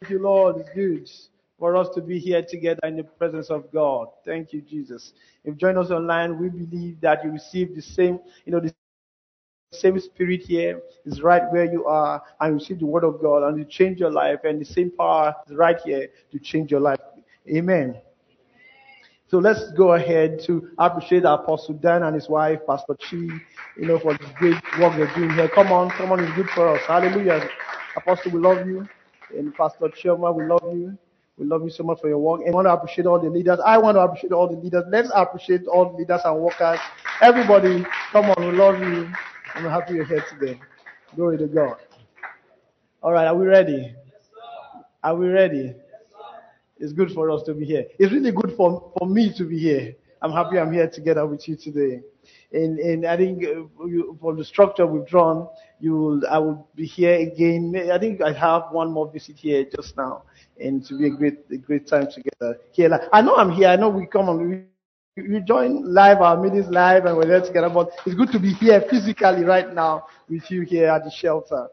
you, Lord. It's good for us to be here together in the presence of God. Thank you, Jesus. If you join us online, we believe that you receive the same, the same spirit here is right where you are, and you receive the word of God and you change your life, and the same power is right here to change your life. Amen. So let's go ahead to appreciate Apostle Dan and his wife, Pastor Chi, for the great work they're doing here. Come on, it's good for us. Hallelujah. Apostle, we love you. And Pastor Chioma, we love you. We love you so much for your work. And I want to appreciate all the leaders. I want to appreciate all the leaders. Let's appreciate all the leaders and workers. Everybody, come on, we love you. I'm happy you're here today. Glory to God. All right, are we ready? Are we ready? It's good for us to be here. It's really good for me to be here. I'm happy I'm here together with you today. And I think for the structure we've drawn, I will be here again. I think I have one more visit here just now, and to be a great time together here. I know I'm here. I know we come on. We join live, our meetings live, and we're there together. But it's good to be here physically right now with you here at the shelter.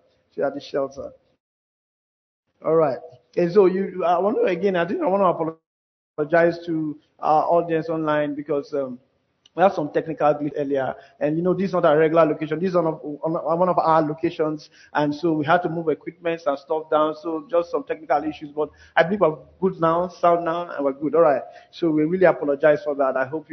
All right. And so I want to apologize to our audience online because we have some technical glitch earlier. And this is not a regular location. This is on one of our locations. And so we had to move equipment and stuff down. So just some technical issues. But I believe we're good now, sound now, and we're good. All right. So we really apologize for that. I hope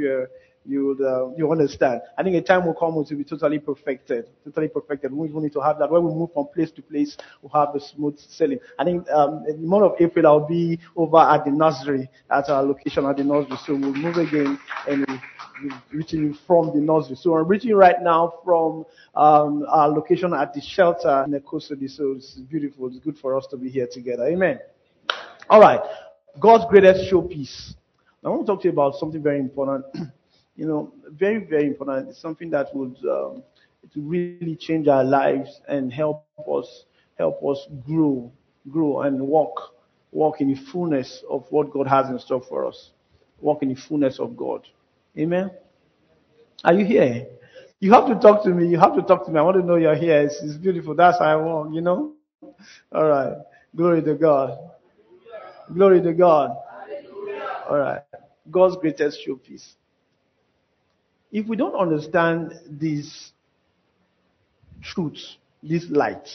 you understand. I think a time will come when it will be totally perfected. Totally perfected. We even need to have that. When we move from place to place, we'll have the smooth sailing. I think in the month of April, I'll be over at the nursery, at our location at the nursery. So we'll move again and we're reaching you from the nursery. So I'm reaching right now from our location at the shelter in the coast. So it's beautiful. It's good for us to be here together. Amen. All right. God's greatest showpiece. I want to talk to you about something very important. Very, very important. It's something that would to really change our lives and help us grow and walk in the fullness of what God has in store for us. Walk in the fullness of God. Amen. Are you here? You have to talk to me. I want to know you're here. It's beautiful. That's how I walk. All right. Glory to God. Glory to God. All right. God's greatest showpiece. If we don't understand these truths, this light,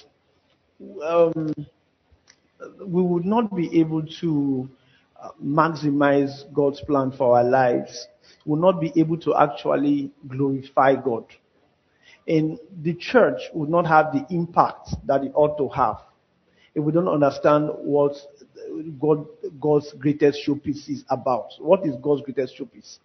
um, we would not be able to maximize God's plan for our lives. We will not be able to actually glorify God. And the church would not have the impact that it ought to have if we don't understand what God's greatest showpiece is about. What is God's greatest showpiece?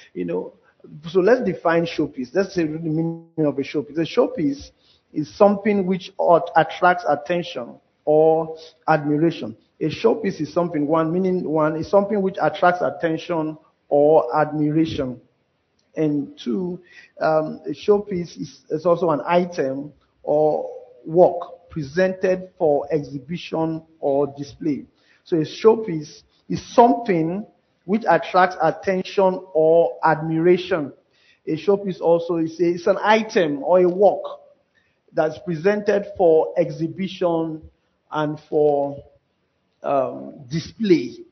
So let's define showpiece. Let's say the meaning of a showpiece. A showpiece is something which attracts attention or admiration. A showpiece is something, is something which attracts attention or admiration. And two, a showpiece is also an item or work presented for exhibition or display. So a showpiece is something which attracts attention or admiration. A showpiece also it's an item or a work that's presented for exhibition and for display.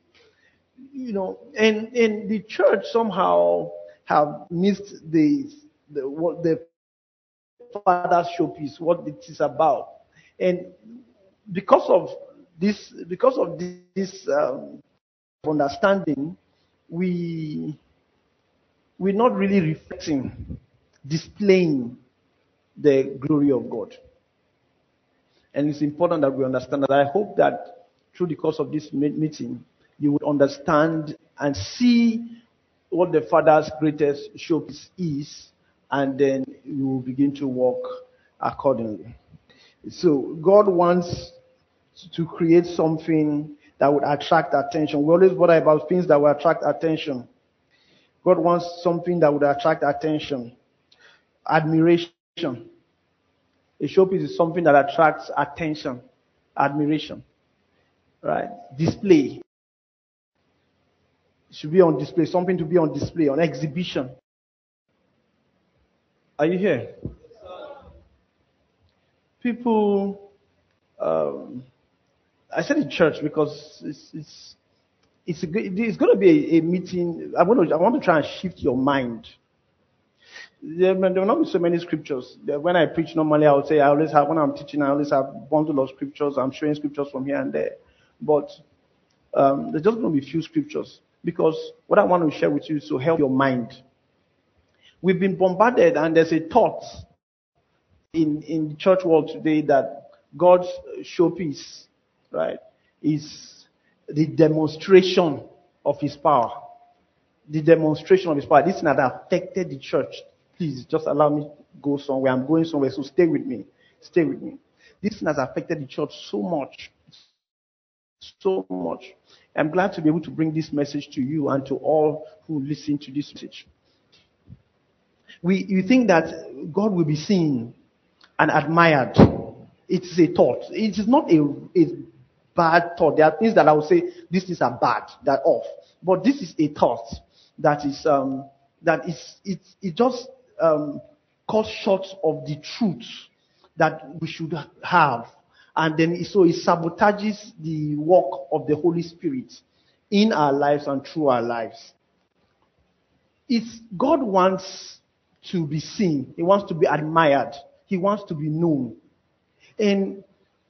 And the church somehow have missed what the Father's showpiece, what it is about. And because of this understanding, we're not really reflecting, displaying the glory of God. And it's important that we understand that. I hope that through the course of this meeting, you would understand and see what the Father's greatest showpiece is, and then you will begin to walk accordingly. So God wants to create something that would attract attention. We always bother about things that will attract attention. God wants something that would attract attention, admiration. A showpiece is something that attracts attention, admiration, right? Display. It should be on display, something to be on display, on exhibition. Are you here? People I said in church because it's going to be a meeting. I want to try and shift your mind. There will not be so many scriptures. When I preach normally, I would say when I'm teaching, I always have a bundle of scriptures. I'm showing scriptures from here and there. But there's just going to be few scriptures because what I want to share with you is to help your mind. We've been bombarded, and there's a thought in the church world today that God's showpiece, right, is the demonstration of His power. The demonstration of His power. This thing that affected the church. Please just allow me to go somewhere. I'm going somewhere, so stay with me. Stay with me. This thing has affected the church so much. So much. I'm glad to be able to bring this message to you and to all who listen to this message. You think that God will be seen and admired. It's a thought. It is not a bad thought. There are things that I would say these things are bad, they're off. But this is a thought that is it just cuts short of the truth that we should have. And then so it sabotages the work of the Holy Spirit in our lives and through our lives. God wants to be seen. He wants to be admired. He wants to be known. And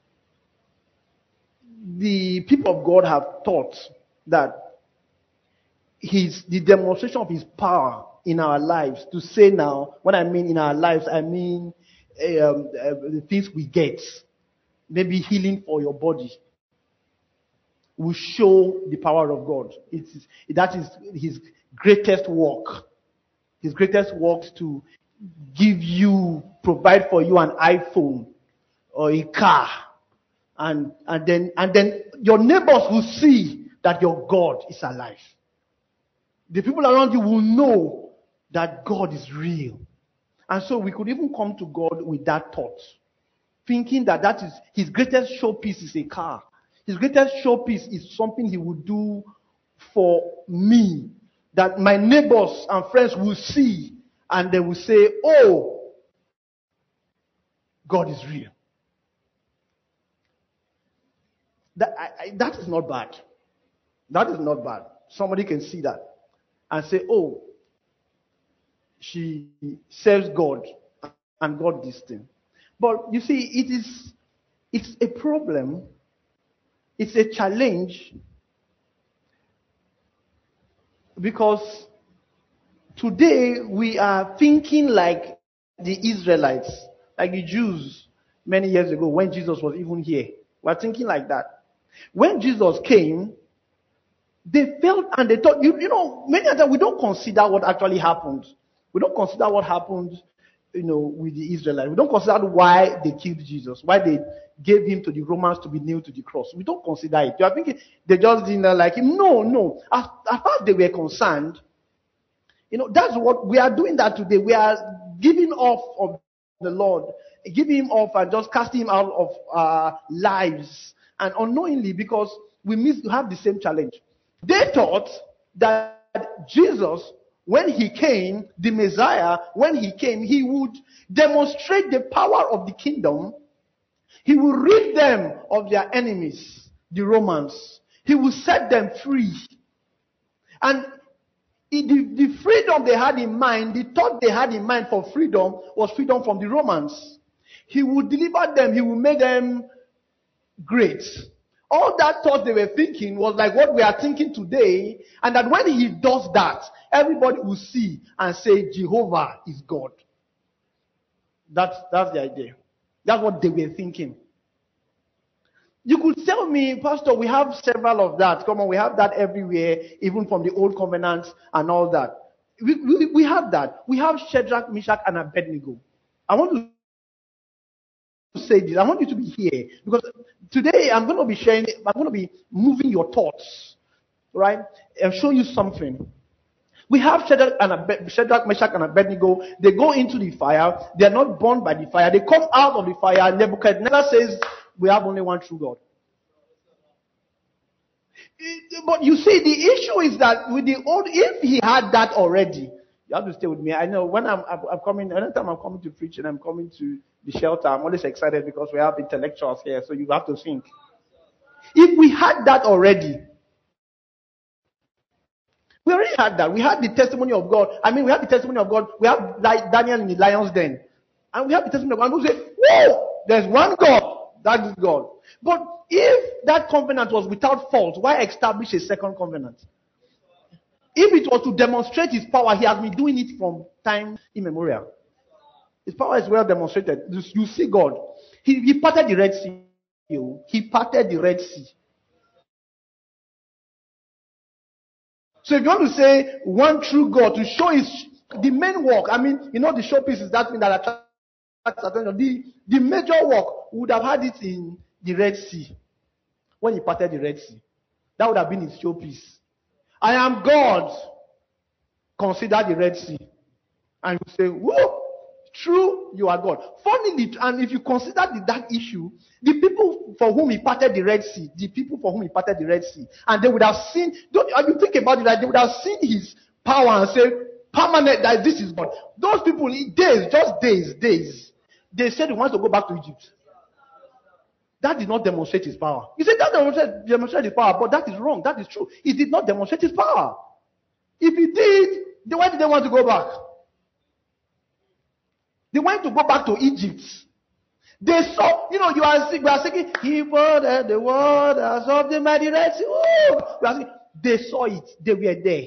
the people of God have taught that the demonstration of His power in our lives, to say now, when I mean in our lives, I mean the things we get. Maybe healing for your body will show the power of God. That is His greatest work. His greatest work is to provide for you an iPhone or a car. And then your neighbors will see that your God is alive. The people around you will know that God is real. And so we could even come to God with that thought, thinking that is His greatest showpiece is a car. His greatest showpiece is something He will do for me, that my neighbors and friends will see, and they will say, oh, God is real. That is not bad. That is not bad. Somebody can see that and say, oh, she serves God and God this thing. But you see, it's a problem. It's a challenge because today we are thinking like the Israelites, like the Jews many years ago when Jesus was even here. We're thinking like that. When Jesus came, they felt and they thought, many of them, we don't consider what actually happened. We don't consider what happened, with the Israelites. We don't consider why they killed Jesus, why they gave Him to the Romans to be nailed to the cross. We don't consider it. You are thinking they just didn't like Him. No. As far as they were concerned, that's what we are doing that today. We are giving off of the Lord, giving Him off and just casting Him out of our lives. And unknowingly, because we have the same challenge. They thought that Jesus, when He came, the Messiah, when He came, He would demonstrate the power of the kingdom. He will rid them of their enemies, the Romans. He will set them free. And the freedom they had in mind, the thought they had in mind for freedom was freedom from the Romans. He would deliver them. He would make them great. All that thought they were thinking was like what we are thinking today, and that when He does that, everybody will see and say, Jehovah is God. That's the idea. That's what they were thinking. You could tell me, Pastor, we have several of that. Come on, we have that everywhere, even from the old covenant and all that. We have that. We have Shadrach, Meshach, and Abednego. I want to say this. I want you to be here because today I'm going to be moving your thoughts, right? And show you something. We have Shadrach, Meshach, and Abednego. They go into the fire. They are not burned by the fire. They come out of the fire. Nebuchadnezzar says, we have only one true God. But you see, the issue is that with the old, if he had that already, you have to stay with me. I know when I'm coming, anytime I'm coming to preach and I'm coming to the shelter, I'm always excited because we have intellectuals here, so you have to think. If we had that already, we already had that. We had the testimony of God. I mean, we have the testimony of God. We have like Daniel in the lion's den. And we have the testimony of God. And people say, whoa, there's one God. That is God. But if that covenant was without fault, why establish a second covenant? If it was to demonstrate his power, he has been doing it from time immemorial. His power is well demonstrated. You see God. He parted the Red Sea. He parted the Red Sea. So if you want to say one true God to show the main work, I mean, the showpiece is that thing that attracts attention. The major work would have had it in the Red Sea. When he parted the Red Sea. That would have been his showpiece. I am God. Consider the Red Sea. And you say, whoa, true, you are God. Funnily, and if you consider that issue, the people for whom he parted the Red Sea, and they would have seen, you think about it, like they would have seen his power and say, permanent, that this is God. Those people, days, they said he wants to go back to Egypt. That did not demonstrate his power. You said that demonstrated his power, but that is wrong. That is true. It did not demonstrate his power. If he did, then why did they want to go back? They wanted to go back to Egypt. They saw, we are singing, he parted the waters of the mighty Red Sea. They saw it. They were there.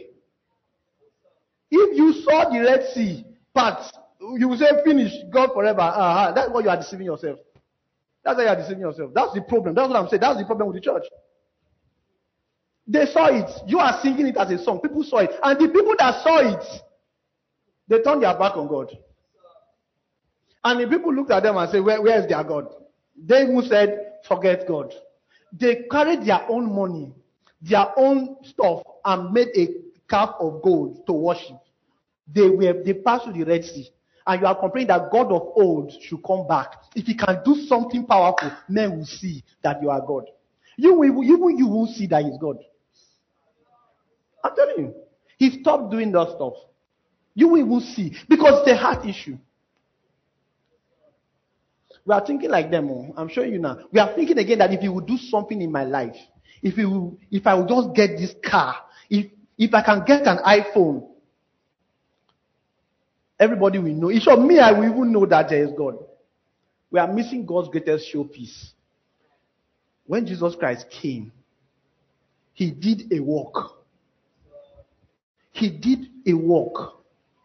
If you saw the Red Sea part, you will say, finish, God forever. That's what you are deceiving yourself. That's how you are deceiving yourself. That's the problem. That's what I'm saying. That's the problem with the church. They saw it. You are singing it as a song. People saw it. And the people that saw it, they turned their back on God. And the people looked at them and said, where is their God? They even said, forget God. They carried their own money, their own stuff, and made a calf of gold to worship. They passed through the Red Sea. And you are complaining that God of old should come back. If he can do something powerful, men will see that you are God. You will see that he's God. I'm telling you. He stopped doing that stuff. You will see. Because it's a heart issue. We are thinking like them. I'm showing you now. We are thinking again that if he will do something in my life, if I will just get this car, if I can get an iPhone, everybody will know. It's me, I will even know that there is God. We are missing God's greatest showpiece. When Jesus Christ came, he did a work. He did a work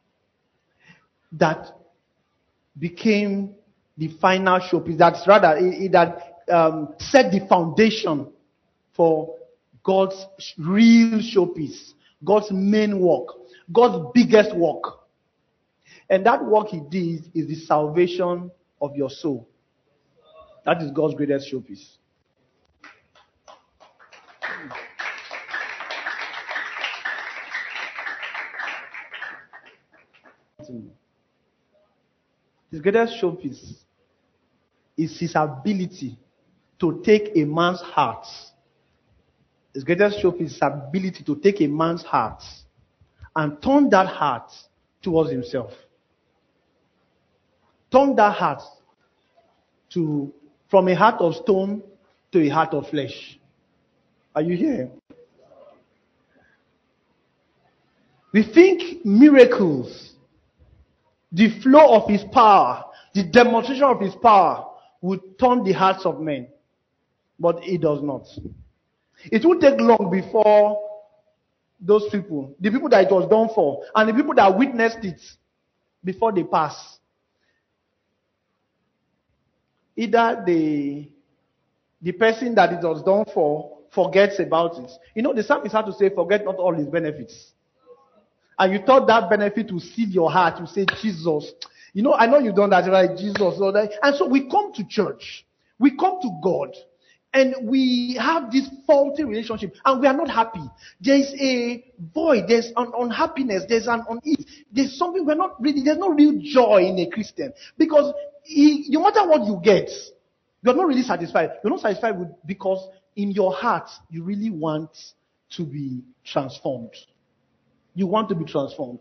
that became the final showpiece. That's rather, that set the foundation for God's real showpiece. God's main work. God's biggest work. And that work he did is the salvation of your soul. That is God's greatest showpiece. His greatest showpiece is his ability to take a man's heart. His greatest showpiece is his ability to take a man's heart and turn that heart towards himself. Turn that heart from a heart of stone to a heart of flesh. Are you here? We think miracles, the flow of his power, the demonstration of his power would turn the hearts of men. But it does not. It will take long before those people, the people that it was done for, and the people that witnessed it, before they pass. Either the person that it was done for forgets about it. The psalmist had to say, forget not all his benefits. And you thought that benefit will seal your heart. You say, Jesus. I know you've done that, right? Jesus. And so we come to church. We come to God. And we have this faulty relationship. And we are not happy. There's a void. There's an unhappiness. There's an unease. There's something there's no real joy in a Christian. Because no matter what you get, you're not really satisfied. You're not satisfied because in your heart, you really want to be transformed. You want to be transformed.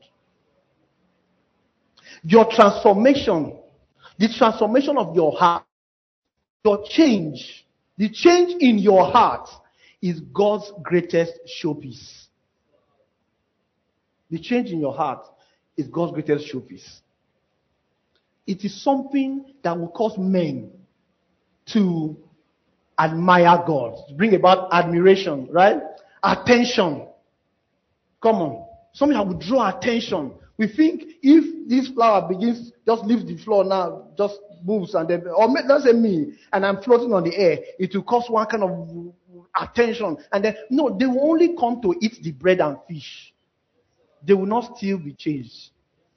Your transformation, the transformation of your heart, your change The change in your heart is God's greatest showpiece. The change in your heart is God's greatest showpiece. It is something that will cause men to admire God, to bring about admiration, right? Attention. Come on. Something that will draw attention. We think if this flower begins, just leaves the floor now, just moves, and then, or let's say me, and I'm floating on the air, it will cause one kind of attention. And then, no, they will only come to eat the bread and fish. They will not still be changed.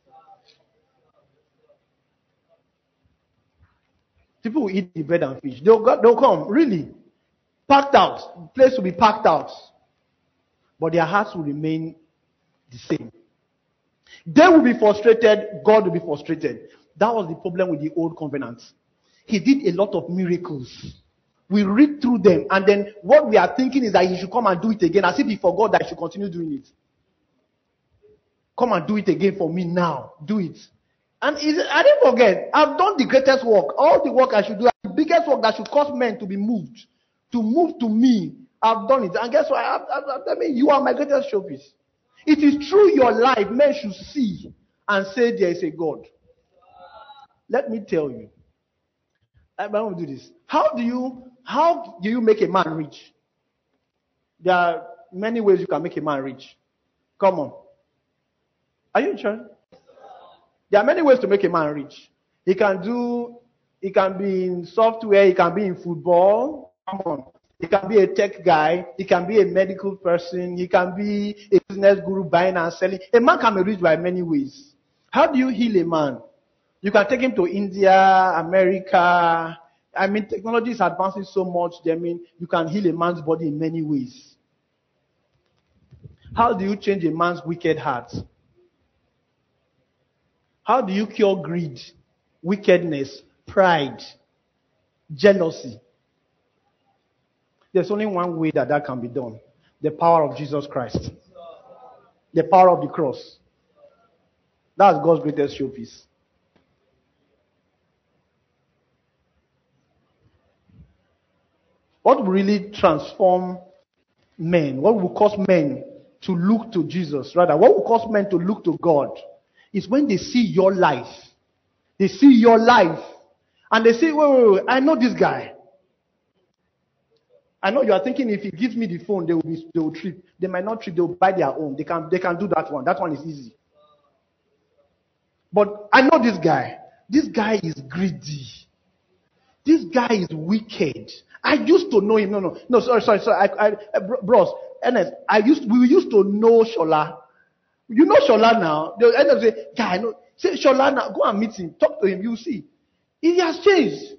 People will eat the bread and fish. They'll come, really. Packed out. The place will be packed out. But their hearts will remain the same. They will be frustrated. God will be frustrated. That was the problem with the old covenant. He did a lot of miracles. We read through them, and then what we are thinking is that he should come and do it again, as if he forgot that he should continue doing it. Come and do it again for me now. Do it. And I didn't forget. I've done the greatest work. All the work I should do, the biggest work that should cause men to be moved, to move to me. I've done it. And guess what? I mean, you are my greatest showpiece. It is through your life men should see and say there is a God. Let me tell you. I want to do this. How do you make a man rich? There are many ways you can make a man rich. Come on. Are you sure? There are many ways to make a man rich. He can be in software, he can be in football. Come on. He can be a tech guy, he can be a medical person, he can be a business guru buying and selling. A man can be rich by many ways. How do you heal a man? You can take him to India, America. I mean, technology is advancing so much. I mean, you can heal a man's body in many ways. How do you change a man's wicked heart? How do you cure greed, wickedness, pride, jealousy? There's only one way that can be done. The power of Jesus Christ. The power of the cross. That's God's greatest showpiece. What will really transform men, what will cause men to look to Jesus, rather, what will cause men to look to God, is when they see your life. They see your life. And they say, wait, I know this guy. I know you are thinking if he gives me the phone, they will trip. They might not trip, they will buy their own. They can do that one. That one is easy. But I know this guy. This guy is greedy. This guy is wicked. I used to know him. No, sorry. Bros, Ernest, we used to know Shola. You know Shola now. They'll end up saying, guy, no. Say Shola now, go and meet him, talk to him, you see. He has changed.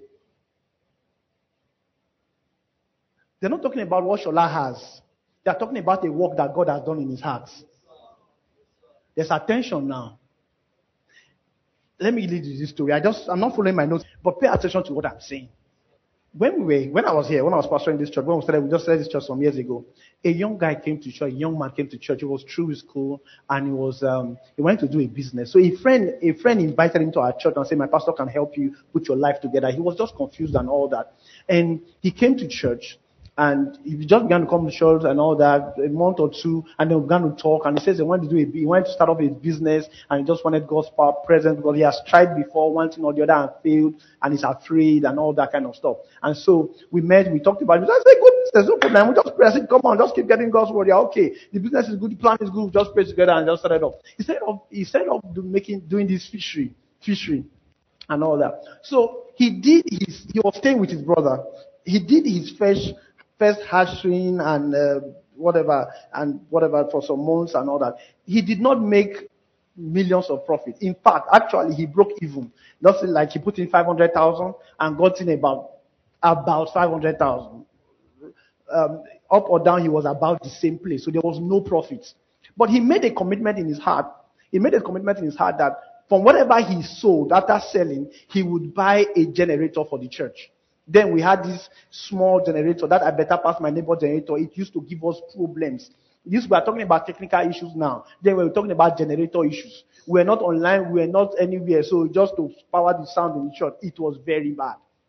They're not talking about what Shola has. They're talking about the work that God has done in his heart. There's attention now. Let me lead you this story. I'm not following my notes, but pay attention to what I'm saying. When I was pastoring this church, we just started this church some years ago, a young man came to church. He was through his school, and he wanted to do a business. So a friend invited him to our church and said, my pastor can help you put your life together. He was just confused and all that. And he came to church, and he just began to come to church and all that, a month or two, and they began to talk, and he says he wanted to start off his business, and he just wanted God's power present, because he has tried before, one thing or the other, and failed, and he's afraid, and all that kind of stuff. And so we met, we talked about it. I said, good, there's no problem, we just pray. I said, come on, just keep getting God's word. Yeah, okay, the business is good, the plan is good, just pray together, and just started off. Instead of doing this fishery, and all that. So he was staying with his brother. He did his first hatching and whatever for some months and all that. He did not make millions of profit. In fact, actually, he broke even. Nothing like he put in 500,000 and got in about 500,000. Up or down, he was about the same place. So there was no profit. But he made a commitment in his heart. That from whatever he sold after selling, he would buy a generator for the church. Then we had this small generator that I better pass my neighbor generator. It used to give us problems. We are talking about technical issues now. Then we were talking about generator issues. We were not online. We were not anywhere. So just to power the sound in the church, it was very bad.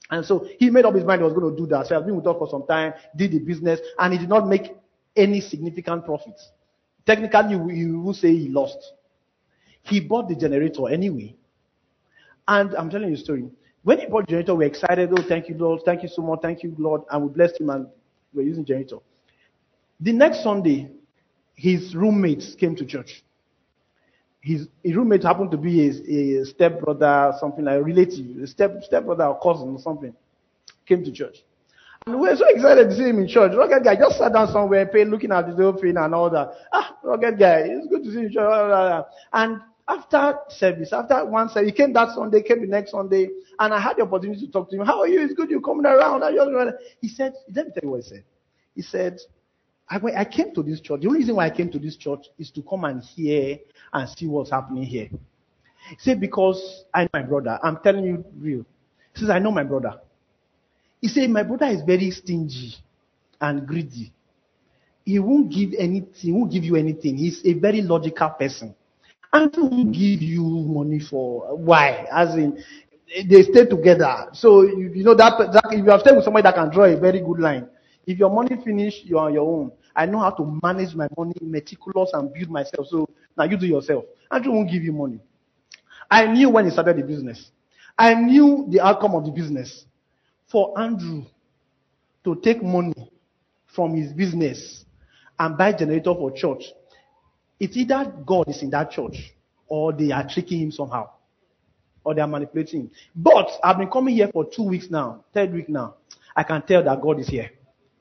And so he made up his mind he was going to do that. So he has been with us for some time, did the business, and he did not make any significant profits. Technically, you will say he lost. He bought the generator anyway. And I'm telling you a story. When he bought the generator, we were excited. Oh, thank you, Lord. Thank you so much. Thank you, Lord. And we blessed him and we're using generator. The next Sunday, his roommates came to church. His roommate happened to be a stepbrother, something like a relative, a stepbrother or cousin or something, came to church. And we were so excited to see him in church. Rugged guy just sat down somewhere, looking at the whole thing and all that. Rugged guy, it's good to see you in church. And after one service, he came that Sunday, came the next Sunday, and I had the opportunity to talk to him. How are you? It's good you're coming around. He said, let me tell you what he said. He said, I came to this church. The only reason why I came to this church is to come and hear and see what's happening here. He said, because I know my brother. I'm telling you real. He says, I know my brother. He said, my brother is very stingy and greedy. He won't give anything. He won't give you anything. He's a very logical person. And he won't give you money for why? As in, they stay together. So, you know that if you have stayed with somebody that can draw a very good line, if your money finish, you're on your own. I know how to manage my money, meticulous, and build myself. So now you do yourself. Andrew won't give you money. I knew when he started the business. I knew the outcome of the business. For Andrew to take money from his business and buy generator for church, it's either God is in that church or they are tricking him somehow. Or they are manipulating him. But I've been coming here for 2 weeks now, 3rd week now. I can tell that God is here.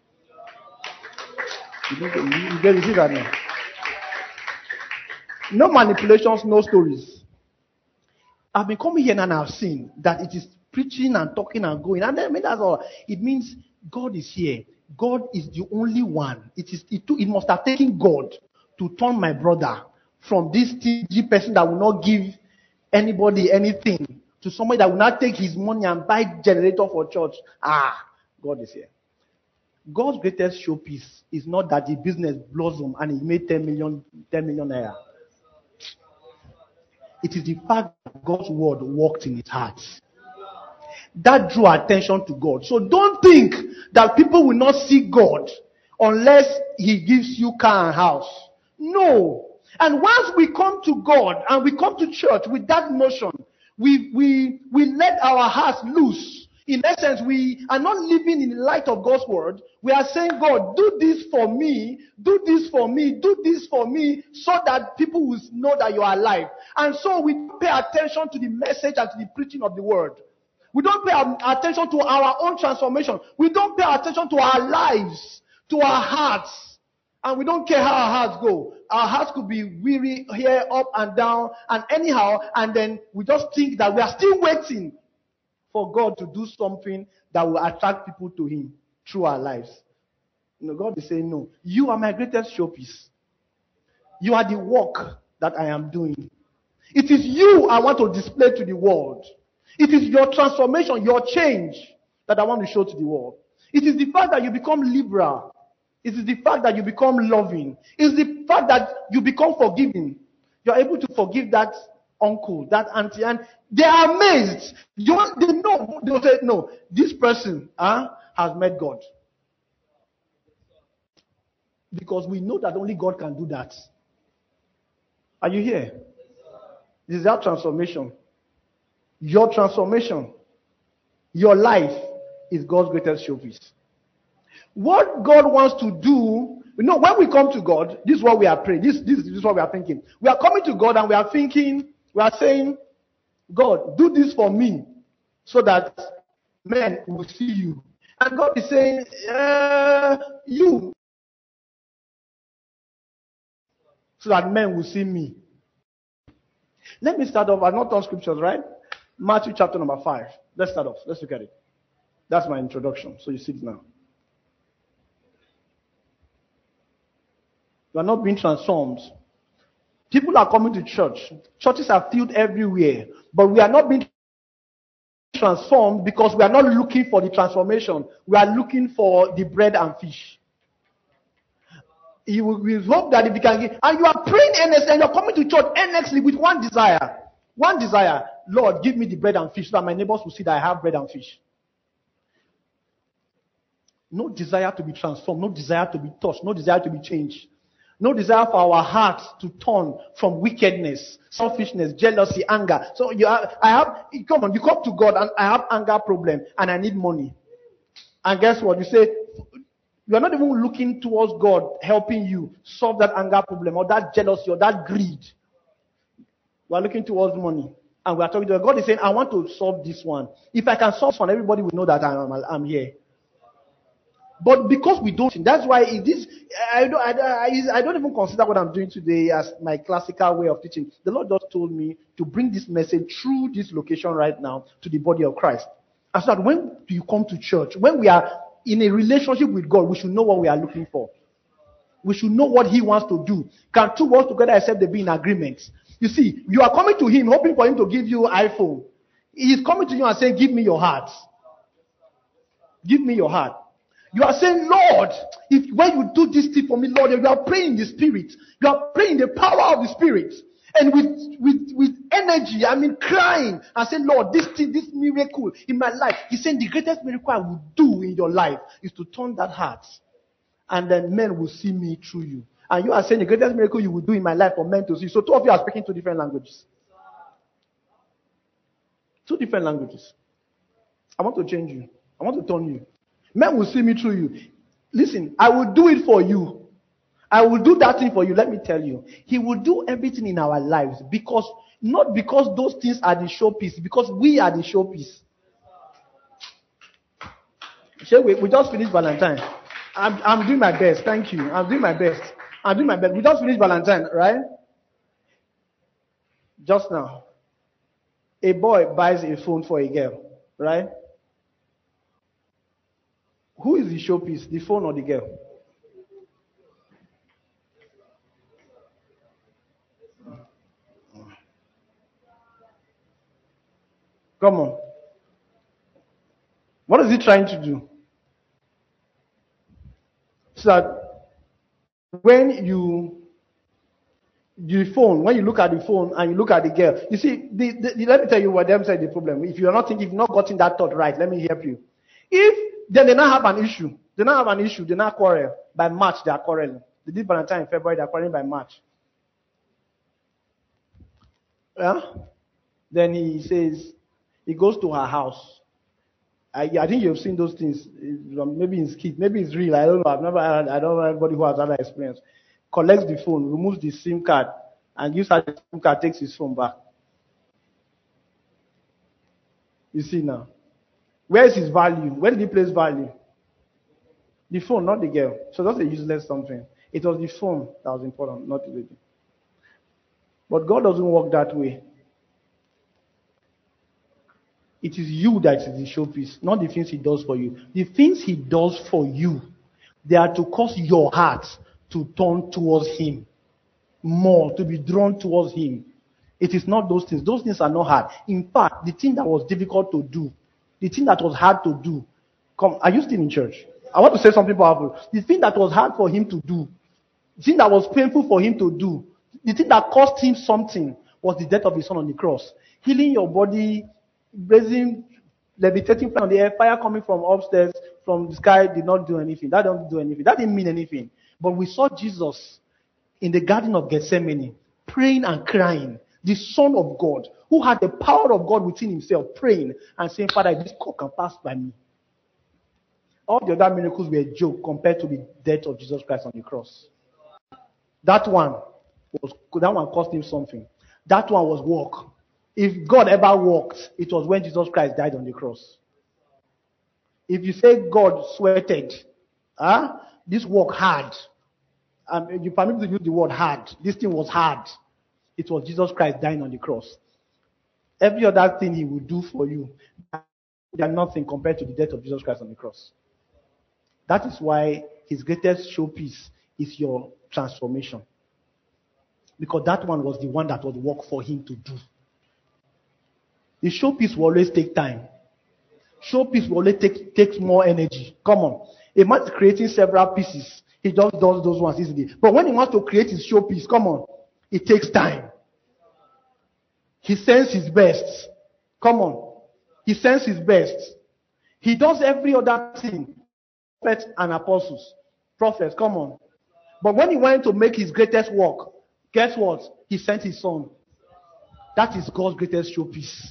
You see that now? No manipulations, no stories. I've been coming here and I've seen that it is preaching and talking and going. And then, that's all. It means God is here. God is the only one. It must have taken God to turn my brother from this stingy person that will not give anybody anything to somebody that will not take his money and buy generator for church. God is here. God's greatest showpiece is not that the business blossom and he made 10 million naira. It is the fact that God's word worked in his heart. That drew attention to God. So don't think that people will not see God unless he gives you car and house. No. And once we come to God and we come to church with that notion, we let our hearts loose. In essence, we are not living in the light of God's word. We are saying, God, do this for me, do this for me, do this for me, so that people will know that you are alive. And so we pay attention to the message and to the preaching of the word. We don't pay attention to our own transformation. We don't pay attention to our lives, to our hearts. And we don't care how our hearts go. Our hearts could be weary here, up and down, and anyhow, and then we just think that we are still waiting for God to do something that will attract people to him through our lives. God is saying, no, you are my greatest showpiece. You are the work that I am doing. It is you I want to display to the world. It is your transformation, your change that I want to show to the world. It is the fact that you become liberal. It is the fact that you become loving. It is the fact that you become forgiving. You're able to forgive that uncle, that auntie, and they are amazed. They know. They say, no, this person has met God. Because we know that only God can do that. Are you here? This is our transformation. Your transformation, your life is God's greatest showpiece. What God wants to do, when we come to God, this is what we are praying. This is what we are thinking. We are coming to God and we are thinking, we are saying, God, do this for me so that men will see you. And God is saying, you, so that men will see me. Let me start off. I've not done scriptures, right? Matthew chapter number 5. Let's start off. Let's look at it. That's my introduction. So you see it now. You are not being transformed. People are coming to church. Churches are filled everywhere. But we are not being transformed because we are not looking for the transformation. We are looking for the bread and fish. We hope that if we can get, and you are praying earnestly and you are coming to church earnestly with one desire. One desire. Lord, give me the bread and fish so that my neighbors will see that I have bread and fish. No desire to be transformed, no desire to be touched, no desire to be changed. No desire for our hearts to turn from wickedness, selfishness, jealousy, anger. So you come to God and I have anger problem and I need money. And guess what? You say, you are not even looking towards God helping you solve that anger problem or that jealousy or that greed. We are looking towards money. And we are talking to God. God is saying, I want to solve this one. If I can solve this one, everybody will know that I'm here. But because we don't, that's why I don't even consider what I'm doing today as my classical way of teaching. The Lord just told me to bring this message through this location right now to the body of Christ. And so that when you come to church, when we are in a relationship with God, we should know what we are looking for. We should know what He wants to do. Can two work together except they be in agreement? You see, you are coming to Him, hoping for Him to give you an iPhone. He is coming to you and saying, give me your heart. Give me your heart. You are saying, Lord, when you do this thing for me, Lord, you are praying in the Spirit. You are praying in the power of the Spirit. And with energy, crying and saying, Lord, this miracle in my life. He's saying the greatest miracle I will do in your life is to turn that heart. And then men will see me through you. And you are saying the greatest miracle you will do in my life for men to see. So two of you are speaking two different languages. Two different languages. I want to change you. I want to turn you. Men will see me through you. Listen, I will do it for you. I will do that thing for you. Let me tell you. He will do everything in our lives not because those things are the showpiece, because we are the showpiece. We just finished Valentine. I'm doing my best. Thank you. I'm doing my best. We just finished Valentine, right? Just now. A boy buys a phone for a girl, right? Who is the showpiece, the phone or the girl? Come on. What is he trying to do? So that when you look at the phone and you look at the girl, you see, let me tell you what them said the problem. If you've not gotten that thought right, let me help you. If then they now have an issue, they now quarrel. By March, they are quarreling. They did Valentine in February, they are quarreling by March. Yeah? Then he says, he goes to her house. I think you've seen those things. Maybe it's kid, maybe it's real. I don't know. I don't know anybody who has had that experience. Collects the phone, removes the SIM card, and gives her the SIM card, takes his phone back. You see now. Where is his value? Where did he place value? The phone, not the girl. So that's a useless something. It was the phone that was important, not the lady. But God doesn't work that way. It is you that is the showpiece, not the things He does for you. The things He does for you, they are to cause your heart to turn towards Him more, to be drawn towards Him. It is not those things. Those things are not hard. In fact, the thing that was difficult to do, the thing that was hard to do, are you still in church? I want to say something powerful. The thing that was hard for Him to do, the thing that was painful for Him to do, the thing that cost Him something was the death of His Son on the cross. Healing your body, raising, levitating on the air, fire coming from upstairs, from the sky did not do anything. That didn't do anything. That didn't mean anything. But we saw Jesus in the Garden of Gethsemane, praying and crying. The Son of God, who had the power of God within Himself, praying and saying, Father, this cup can pass by me. All the other miracles were a joke compared to the death of Jesus Christ on the cross. That one cost Him something. That one was work. If God ever worked, it was when Jesus Christ died on the cross. If you say God sweated, this work hard. You permit me to use the word hard. This thing was hard. It was Jesus Christ dying on the cross. Every other thing He will do for you, they are nothing compared to the death of Jesus Christ on the cross. That is why His greatest showpiece is your transformation. Because that one was the one that was work for Him to do. The showpiece will always take time. Showpiece will always takes more energy. Come on. A man is creating several pieces. He just does those ones easily. But when he wants to create his showpiece, come on, it takes time. He sends his best. Come on. He sends his best. He does every other thing. prophets and apostles. Prophets, come on. But when he went to make his greatest work, guess what? He sent his son. That is God's greatest showpiece.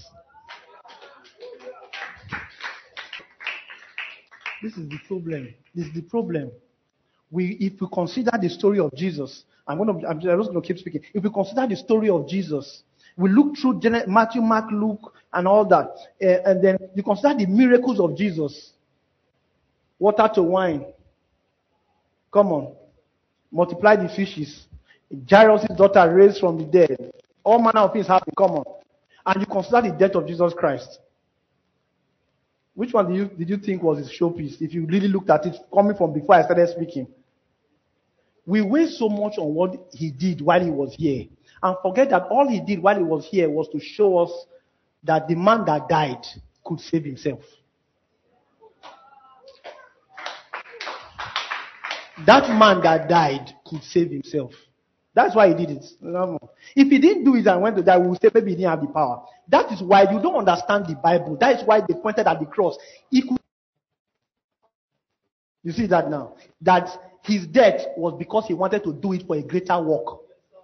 This is the problem. This is the problem. If we consider the story of Jesus, I'm just going to keep speaking. If we consider the story of Jesus, we look through Matthew, Mark, Luke, and all that, and then you consider the miracles of Jesus. Water to wine. Come on. Multiply the fishes. Jairus' daughter raised from the dead. All manner of things happen. Come on. And you consider the death of Jesus Christ. Which one did you think was his showpiece? If you really looked at it coming from before I started speaking. We waste so much on what he did while he was here. And forget that all he did while he was here was to show us that the man that died could save himself. That man that died could save himself. That's why he did it. If he didn't do it and went to die, we would say maybe he didn't have the power. That is why you don't understand the Bible. That is why they pointed at the cross. You see that now? That his death was because he wanted to do it for a greater work.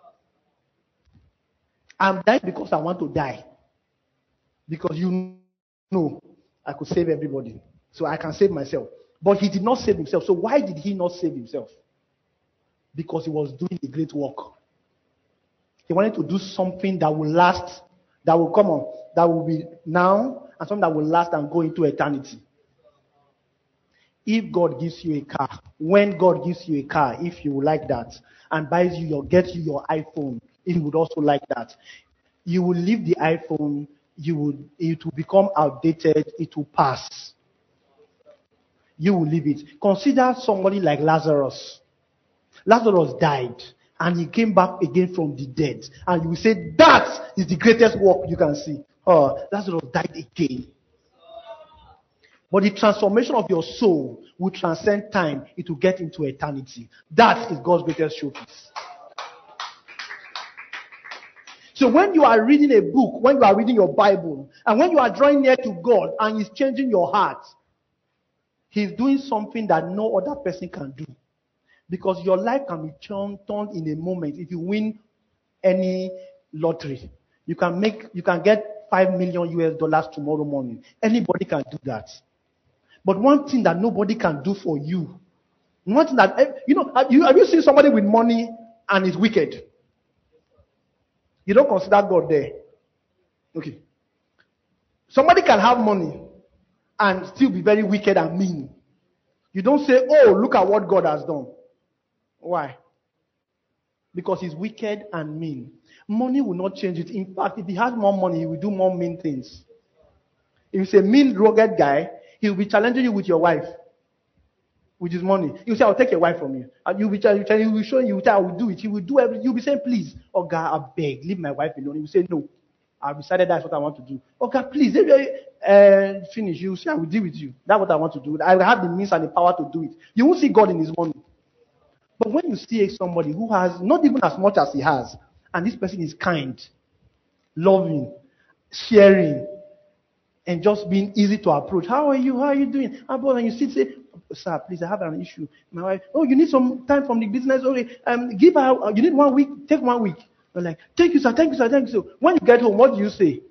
I'm dying because I want to die. Because you know I could save everybody. So I can save myself. But he did not save himself. So why did he not save himself? Because he was doing a great work. He wanted to do something that will last, that will come on, that will be now, and something that will last and go into eternity. If God gives you a car, when God gives you a car, if you would like that, and gets you your iPhone, if you would also like that, you will leave the iPhone, it will become outdated, it will pass. You will leave it. Consider somebody like Lazarus. Lazarus died and he came back again from the dead. And you will say, that is the greatest work you can see. Lazarus died again. But the transformation of your soul will transcend time. It will get into eternity. That is God's greatest showpiece. So when you are reading a book, when you are reading your Bible, and when you are drawing near to God and He's changing your heart, He's doing something that no other person can do. Because your life can be turned in a moment. If you win any lottery, you can get $5 million US tomorrow morning. Anybody can do that. But one thing that nobody can do for you, one thing that, have you seen somebody with money and is wicked? You don't consider God there. Okay. Somebody can have money and still be very wicked and mean. You don't say, oh, look at what God has done. Why? Because he's wicked and mean. Money will not change it. In fact, if he has more money, he will do more mean things. If he's a mean, rugged guy, he will be challenging you with your wife, with his money. He will say, I'll take your wife from you. And he will be showing you, I will do it. He will do everything. You'll be saying, please, oh God, I beg, leave my wife alone. He will say, no, I've decided that's what I want to do. Oh God, please, finish. You will say, I will deal with you. That's what I want to do. I will have the means and the power to do it. You won't see God in his money. But when you see somebody who has not even as much as he has, and this person is kind, loving, sharing, and just being easy to approach. How are you? How are you doing? And you sit say, sir, please, I have an issue. My wife, oh, you need some time from the business. Okay, give her, you need 1 week, take 1 week. They're like, thank you, sir, thank you, sir, thank you, sir. When you get home, what do you say?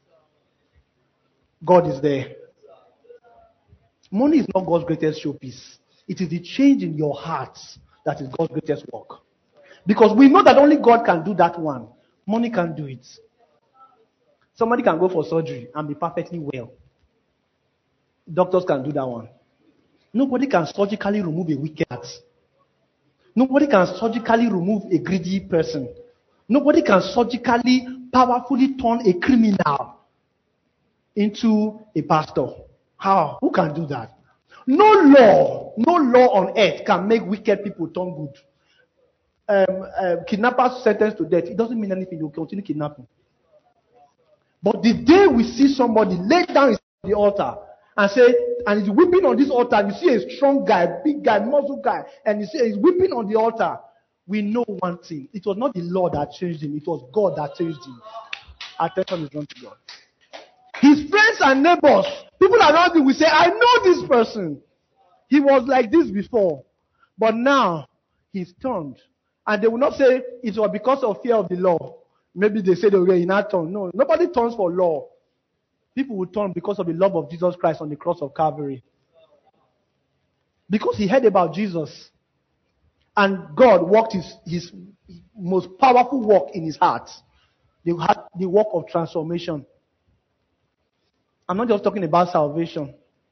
God is there. Money is not God's greatest showpiece. It is the change in your heart that is God's greatest work. Because we know that only God can do that one. Money can't do it. Somebody can go for surgery and be perfectly well. Doctors can do that one. Nobody can surgically remove a wicked heart. Nobody can surgically remove a greedy person. Nobody can surgically, powerfully turn a criminal into a pastor. How? Who can do that? No law on earth can make wicked people turn good. Kidnappers sentenced to death, it doesn't mean anything. You'll continue kidnapping. But the day we see somebody lay down on the altar and say, and he's weeping on this altar, and you see a strong guy, big guy, muscle guy, and you see he's weeping on the altar, we know one thing. It was not the law that changed him, it was God that changed him. Attention is drawn to God. His friends and neighbors, people around him will say, I know this person. He was like this before, but now he's turned. And they will not say it was because of fear of the law. Maybe they say they will not turn. No, nobody turns for law. People will turn because of the love of Jesus Christ on the cross of Calvary. Because he heard about Jesus. And God worked his most powerful work in his heart. The work of transformation. I'm not just talking about salvation.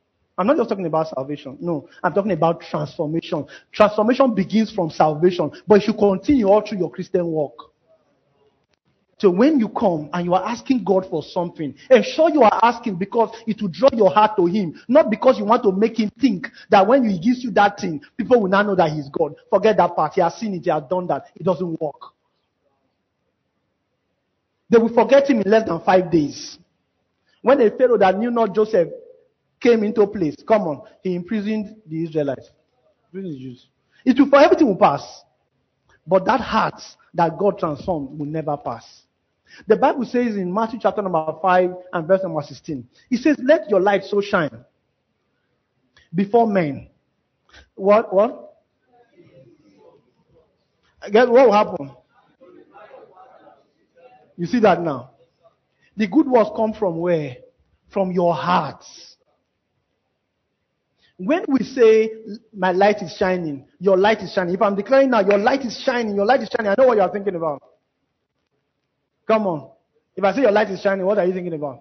No, I'm talking about transformation. Transformation begins from salvation, but it should continue all through your Christian walk. So when you come and you are asking God for something, ensure you are asking because it will draw your heart to him, not because you want to make him think that when he gives you that thing, people will not know that he's God. Forget that part. He has seen it. He has done that. It doesn't work. They will forget him in less than 5 days. When a Pharaoh that knew not Joseph came into place, come on, he imprisoned the Israelites. Imprisoned the Jews. For everything will pass. But that heart that God transformed will never pass. The Bible says in Matthew chapter number 5 and verse number 16, it says, let your light so shine before men. What? Guess what will happen? You see that now? The good words come from where? From your hearts. When we say, my light is shining, your light is shining. If I'm declaring now, your light is shining, I know what you are thinking about. Come on. If I say your light is shining, what are you thinking about?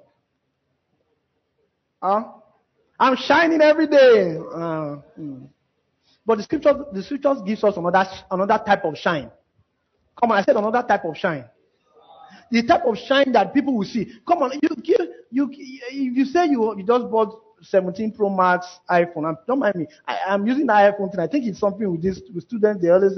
I'm shining every day. But the scriptures gives us another type of shine. Come on, I said another type of shine. The type of shine that people will see. Come on, you say you just bought 17 Pro Max iPhone. Don't mind me. I'm using the iPhone thing. I think it's something with students. They always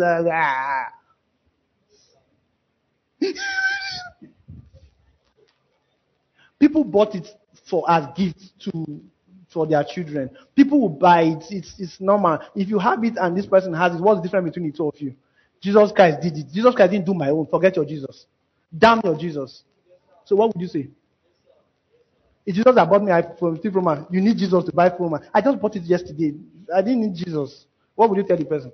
People bought it as gifts for their children. People will buy it. It's normal. If you have it and this person has it, what's the difference between the two of you? Jesus Christ did it. Jesus Christ didn't do my own. Forget your Jesus. Damn your Jesus. So what would you say? It's Jesus that bought me iPhone 15 Pro Max. You need Jesus to buy Pro Max. I just bought it yesterday. I didn't need Jesus. What would you tell the person?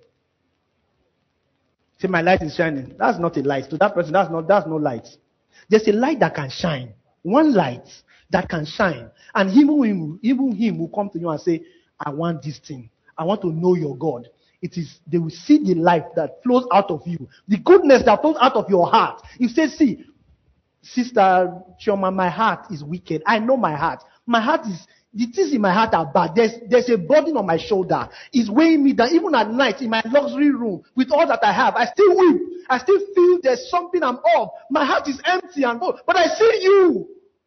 Say, my light is shining. That's not a light. To that person, that's no light. There's a light that can shine. One light that can shine. And even him will come to you and say, I want this thing. I want to know your God. They will see the life that flows out of you. The goodness that flows out of your heart. You say, see, Sister Chioma, my heart is wicked. I know my heart. The things in my heart are bad. There's a burden on my shoulder. It's weighing me down. Even at night in my luxury room, with all that I have, I still weep. I still feel there's something I'm off. My heart is empty and full. But I see you.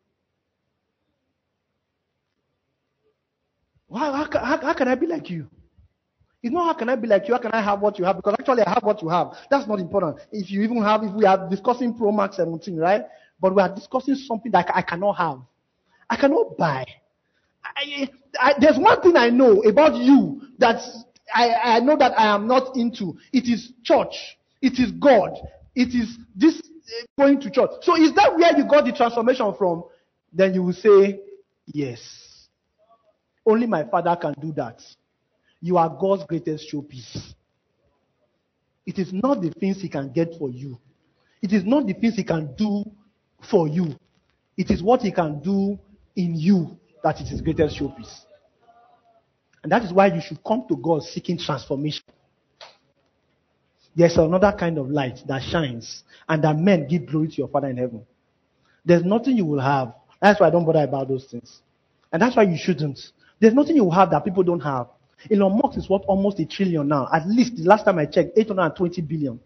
How can I be like you? It's not how can I be like you, how can I have what you have? Because actually I have what you have. That's not important. If we are discussing Pro Max 17, right? But we are discussing something that I cannot have. I cannot buy. There's one thing I know about you that I know that I am not into. It is church. It is God. It is this going to church. So is that where you got the transformation from? Then you will say, yes. Only my Father can do that. You are God's greatest showpiece. It is not the things he can get for you. It is not the things he can do for you. It is what he can do in you that is his greatest showpiece. And that is why you should come to God seeking transformation. There's another kind of light that shines and that men give glory to your Father in heaven. There's nothing you will have. That's why I don't bother about those things. And that's why you shouldn't. There's nothing you will have that people don't have. Elon Musk is worth almost $1 trillion now. At least the last time I checked, 820 billion.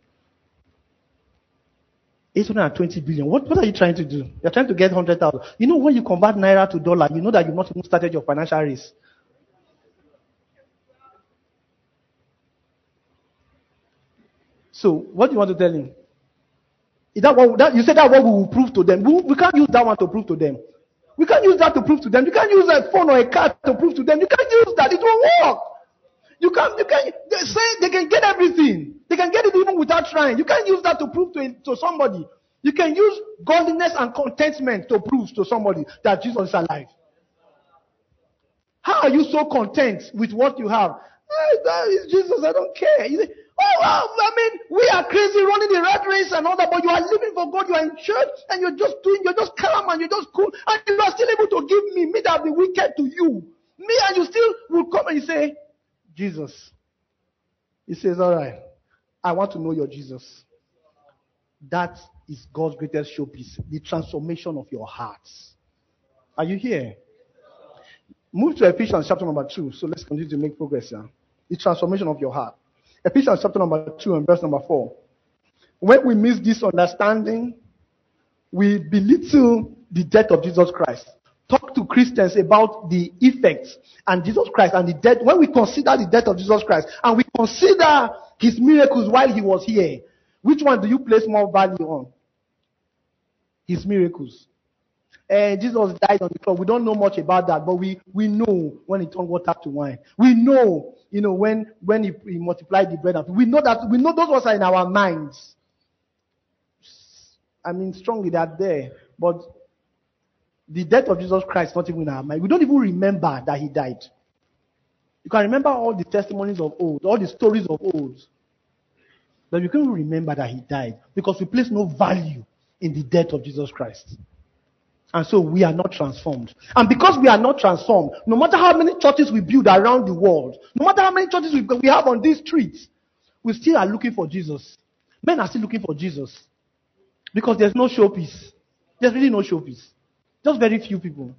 820 billion. What are you trying to do? You're trying to get 100,000. You know, when you convert naira to dollar, you know that you've not even started your financial race. So, what do you want to tell him? Is that what you said that what we will prove to them? We can't use that one to prove to them. We can't use that to prove to them. You can't use a phone or a card to prove to them. You can't use that. It won't work. They say they can get everything. They can get it even without trying. You can't use that to prove to somebody. You can use godliness and contentment to prove to somebody that Jesus is alive. How are you so content with what you have? That is Jesus, I don't care. You say, oh, wow, I mean, we are crazy running the rat race and all that, but you are living for God, you are in church, and you're just calm and you're just cool, and you are still able to give me that be wicked to you. Me, and you still will come and you say, Jesus. He says, all right, I want to know your Jesus. That is God's greatest showpiece, the transformation of your hearts. Are you here? Move to Ephesians chapter number 2. So let's continue to make progress here. The transformation of your heart. Ephesians chapter number 2 and verse number 4. When we miss this understanding, we belittle the death of Jesus Christ. Talk to Christians about the effects and Jesus Christ and the death. When we consider the death of Jesus Christ and we consider his miracles while he was here, which one do you place more value on? His miracles. Jesus died on the cross. We don't know much about that, but we know when he turned water to wine. We know, when he multiplied the bread. We know those words are in our minds. I mean, strongly they're there, but the death of Jesus Christ is not even in our mind. We don't even remember that he died. You can remember all the testimonies of old, all the stories of old, but you can't remember that he died because we place no value in the death of Jesus Christ. And so we are not transformed. And because we are not transformed, no matter how many churches we build around the world, no matter how many churches we have on these streets, we still are looking for Jesus. Men are still looking for Jesus. Because there's no showpiece. There's really no showpiece. Just very few people.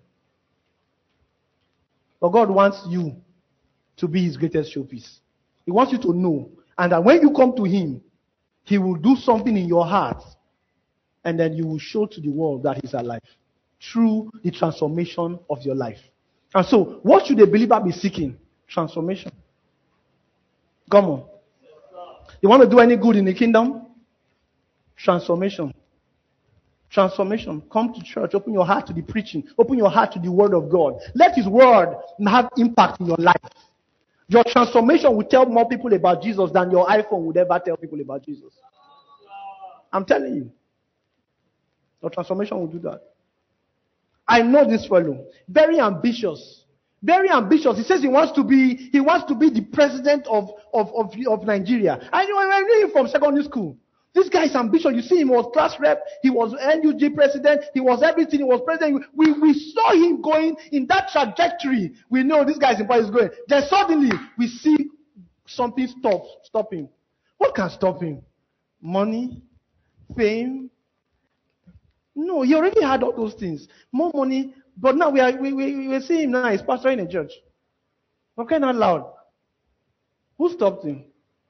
But God wants you to be his greatest showpiece. He wants you to know. And that when you come to him, he will do something in your heart. And then you will show to the world that he's alive. Through the transformation of your life. And so, what should a believer be seeking? Transformation. Come on. You want to do any good in the kingdom? Transformation. Transformation. Come to church. Open your heart to the preaching. Open your heart to the word of God. Let his word have impact in your life. Your transformation will tell more people about Jesus than your iPhone would ever tell people about Jesus. I'm telling you. Your transformation will do that. I know this fellow. Very ambitious. Very ambitious. He says he wants to be the president of Nigeria. I knew him from secondary school. This guy is ambitious. You see him, he was class rep, he was NUG president, he was everything, he was president. We saw him going in that trajectory. We know this guy is going. Then suddenly we see something stop him. What can stop him? Money? Fame? No, he already had all those things. More money, but now we see him now. He's pastoring a church. Okay, not loud. Who stopped him?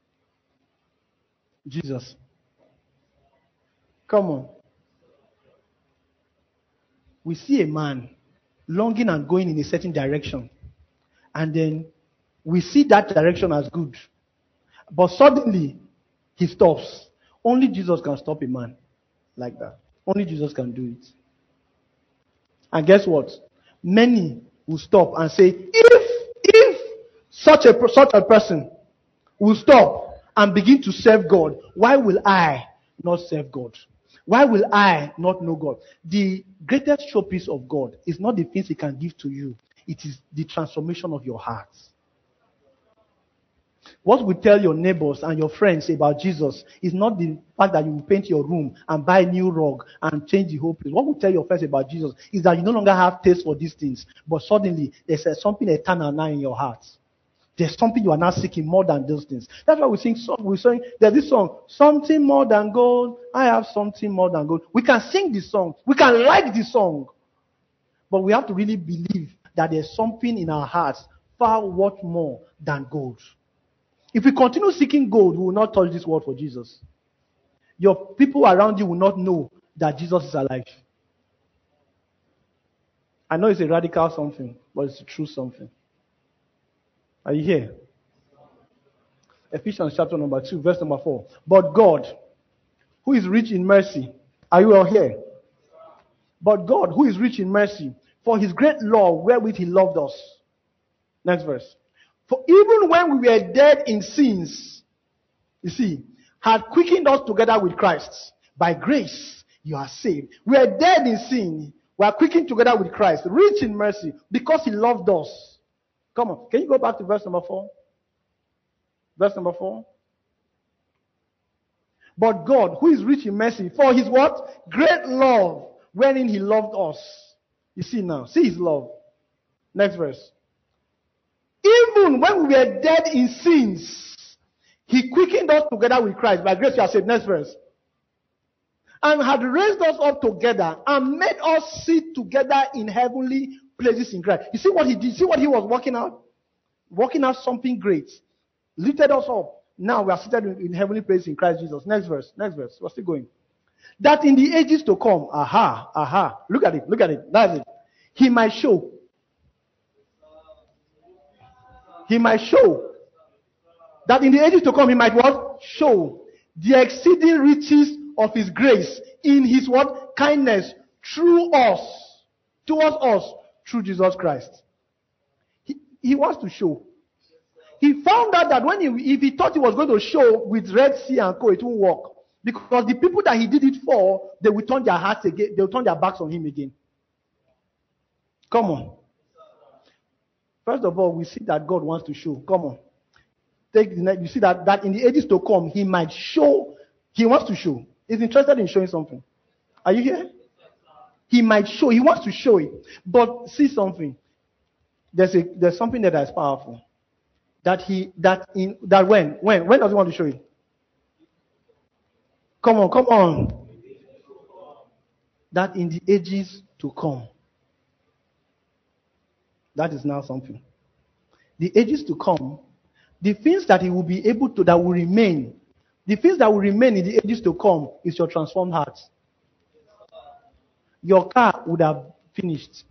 Jesus. Come on. We see a man longing and going in a certain direction. And then we see that direction as good. But suddenly, he stops. Only Jesus can stop a man like that. Only Jesus can do it. And guess what? Many will stop and say, if such a person will stop and begin to serve God, why will I not serve God? Why will I not know God? The greatest showpiece of God is not the things he can give to you. It is the transformation of your heart. What we tell your neighbors and your friends about Jesus is not the fact that you will paint your room and buy a new rug and change the whole place. What we tell your friends about Jesus is that you no longer have taste for these things, but suddenly there's something eternal now in your heart. There's something you are now seeking more than those things. That's why we sing. There's this song, something more than gold. I have something more than gold. We can sing this song. We can like this song. But we have to really believe that there's something in our hearts far worth more than gold. If we continue seeking gold, we will not touch this world for Jesus. Your people around you will not know that Jesus is alive. I know it's a radical something, but it's a true something. Are you here? Ephesians chapter number 2, verse number 4. But God, who is rich in mercy. Are you all here? But God, who is rich in mercy, for his great love wherewith he loved us. Next verse. For even when we were dead in sins, you see, had quickened us together with Christ. By grace, you are saved. We are dead in sin. We are quickened together with Christ. Rich in mercy, because he loved us. Come on. Can you go back to verse number 4? Verse number 4. But God, who is rich in mercy, for his what? Great love, wherein he loved us. You see now. See his love. Next verse. Even when we were dead in sins, he quickened us together with Christ. By grace you are saved. Next verse. And had raised us up together and made us sit together in heavenly places in Christ. You see what he did? See what he was working out? Working out something great. Lifted us up. Now we are seated in heavenly places in Christ Jesus. Next verse. Next verse. We're still going. That in the ages to come, look at it, that's it. He might show that in the ages to come, he might what? Show the exceeding riches of his grace in his what? Kindness through us, towards us, through Jesus Christ. He wants to show. He found out that if he thought he was going to show with Red Sea and co, it won't work. Because the people that he did it for, they will turn their hearts again, they will turn their backs on him again. Come on. First of all, we see that God wants to show. Come on. Take the next. You see that in the ages to come, he might show. He wants to show. He's interested in showing something. Are you here? He might show. He wants to show it. But see something. There's something that is powerful. When does he want to show it? Come on. That in the ages to come. That is now something. The ages to come, the things that he will be able to, that will remain, the things that will remain in the ages to come is your transformed heart. Your car would have finished.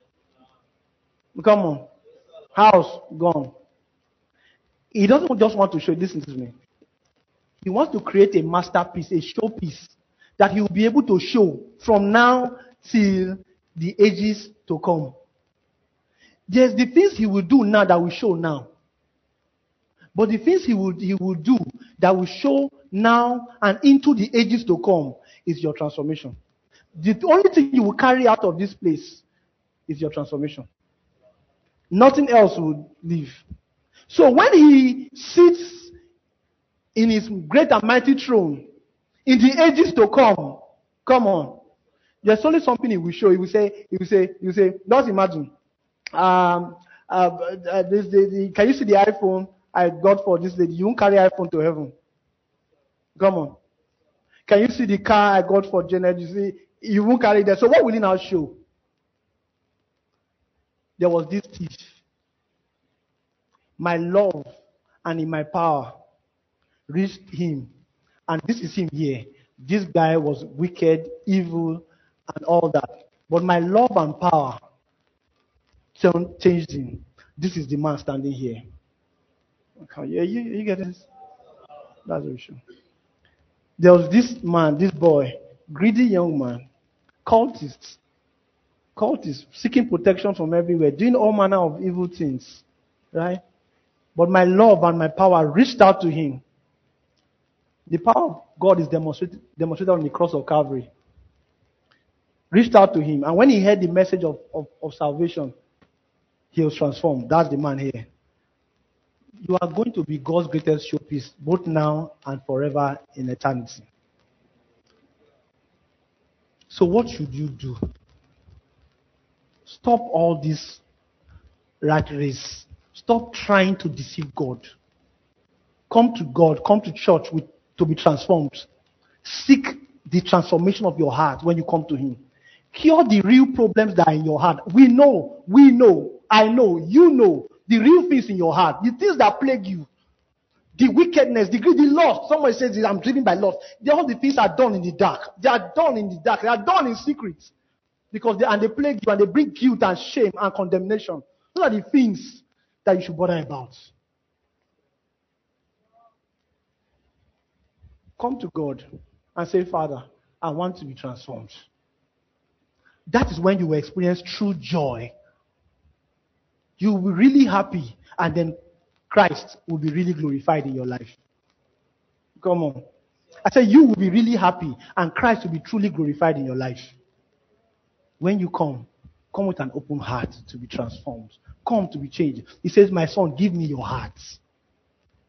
Come on. House gone. He doesn't just want to show, listen to me. He wants to create a masterpiece, a showpiece that he will be able to show from now till the ages to come. There's the things he will do now that will show now. But the things he will do that will show now and into the ages to come is your transformation. The only thing you will carry out of this place is your transformation. Nothing else will leave. So when he sits in his great and mighty throne in the ages to come on, there's only something he will show. He will say, just imagine. Can you see the iPhone I got for this lady? You won't carry iPhone to heaven. Come on. Can you see the car I got for Janet? You see, you won't carry that. So what will he now show? There was this thief. My love and in my power reached him. And this is him here. This guy was wicked, evil, and all that. But my love and power changed him. This is the man standing here. Okay, yeah, you get this? That's the issue. There was this man, this boy, greedy young man, cultist, seeking protection from everywhere, doing all manner of evil things, right? But my love and my power reached out to him. The power of God is demonstrated on the cross of Calvary. Reached out to him, and when he heard the message of salvation, he was transformed. That's the man here. You are going to be God's greatest showpiece, both now and forever in eternity. So what should you do? Stop all this rat race. Stop trying to deceive God. Come to God, come to church to be transformed. Seek the transformation of your heart when you come to Him. Cure the real problems that are in your heart. We know, I know, you know, the real things in your heart, the things that plague you, the wickedness, the greed, the lust. Someone says, I'm driven by lust. All the things are done in the dark. They are done in the dark. They are done in secret. Because they plague you and they bring guilt and shame and condemnation. Those are the things that you should bother about. Come to God and say, Father, I want to be transformed. That is when you will experience true joy. You will be really happy, and then Christ will be really glorified in your life. Come on. I said you will be really happy, and Christ will be truly glorified in your life. When you come with an open heart to be transformed. Come to be changed. He says, my son, give me your heart.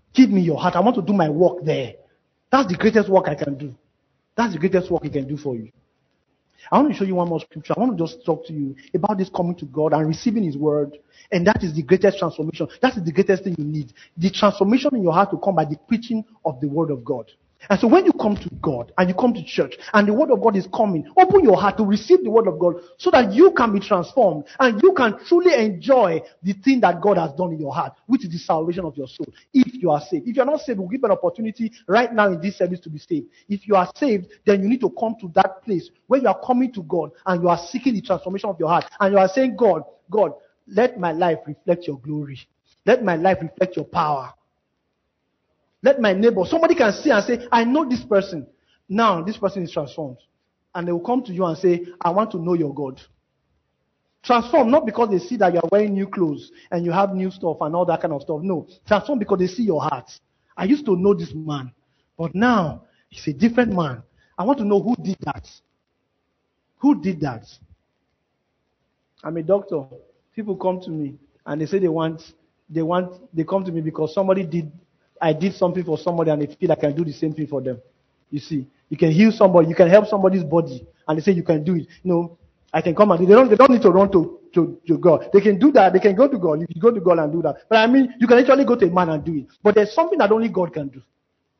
Give me your heart. I want to do my work there. That's the greatest work I can do. That's the greatest work He can do for you. I want to show you one more scripture. I want to just talk to you about this coming to God and receiving His word. And that is the greatest transformation. That is the greatest thing you need. The transformation in your heart will come by the preaching of the word of God. And so when you come to God and you come to church and the word of God is coming, open your heart to receive the word of God so that you can be transformed and you can truly enjoy the thing that God has done in your heart, which is the salvation of your soul, if you are saved. If you are not saved, we'll give an opportunity right now in this service to be saved. If you are saved, then you need to come to that place where you are coming to God and you are seeking the transformation of your heart and you are saying, God, let my life reflect your glory. Let my life reflect your power. Let my neighbor, somebody can see and say, I know this person. Now this person is transformed. And they will come to you and say, I want to know your God. Transform, not because they see that you are wearing new clothes and you have new stuff and all that kind of stuff. No. Transform because they see your heart. I used to know this man, but now he's a different man. I want to know who did that. Who did that? I'm a doctor. People come to me and they say they come to me because I did something for somebody and they feel I can do the same thing for them. You see, you can heal somebody, you can help somebody's body, and they say you can do it. I can come and do it. They don't need to run to God. They can do that. They can go to God. You can go to God and do that. But I mean, you can actually go to a man and do it. But there's something that only God can do.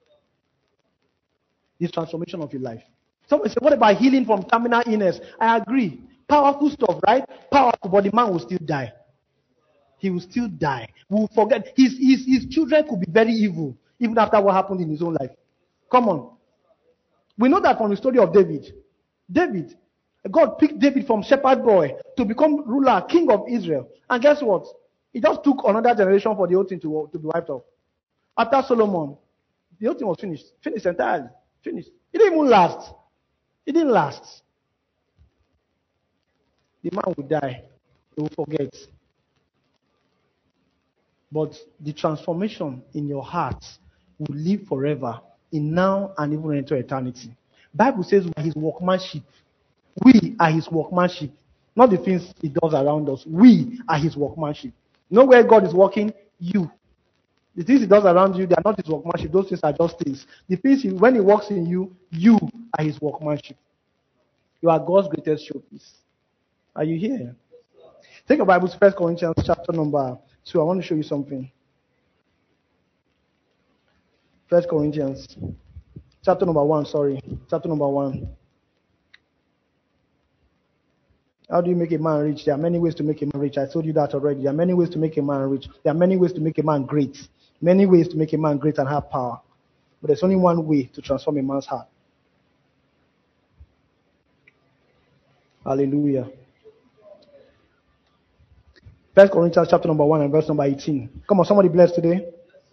This transformation of your life. Someone say, what about healing from terminal illness? I agree. Powerful stuff, right? Powerful, but the man will still die. He will still die. We will forget. His children could be very evil, even after what happened in his own life. Come on. We know that from the story of David. God picked David from shepherd boy to become ruler, king of Israel. And guess what? It just took another generation for the whole thing to be wiped off. After Solomon, the whole thing was finished. Finished entirely. Finished. It didn't even last. It didn't last. The man will die. He will forget. But the transformation in your heart will live forever, in now and even into eternity. Bible says we are His workmanship. We are His workmanship. Not the things He does around us. We are His workmanship. You know where God is working? You. The things He does around you, they are not His workmanship. Those things are just things. The things when He works in you, you are His workmanship. You are God's greatest showpiece. Are you here? Take your Bibles, 1 Corinthians chapter number 2. I want to show you something. 1 Corinthians chapter number 1, Chapter number 1. How do you make a man rich? There are many ways to make a man rich. I told you that already. There are many ways to make a man rich. There are many ways to make a man great. Many ways to make a man great and have power. But there's only one way to transform a man's heart. Hallelujah. 1 Corinthians chapter number 1 and verse number 18. Come on, somebody blessed today.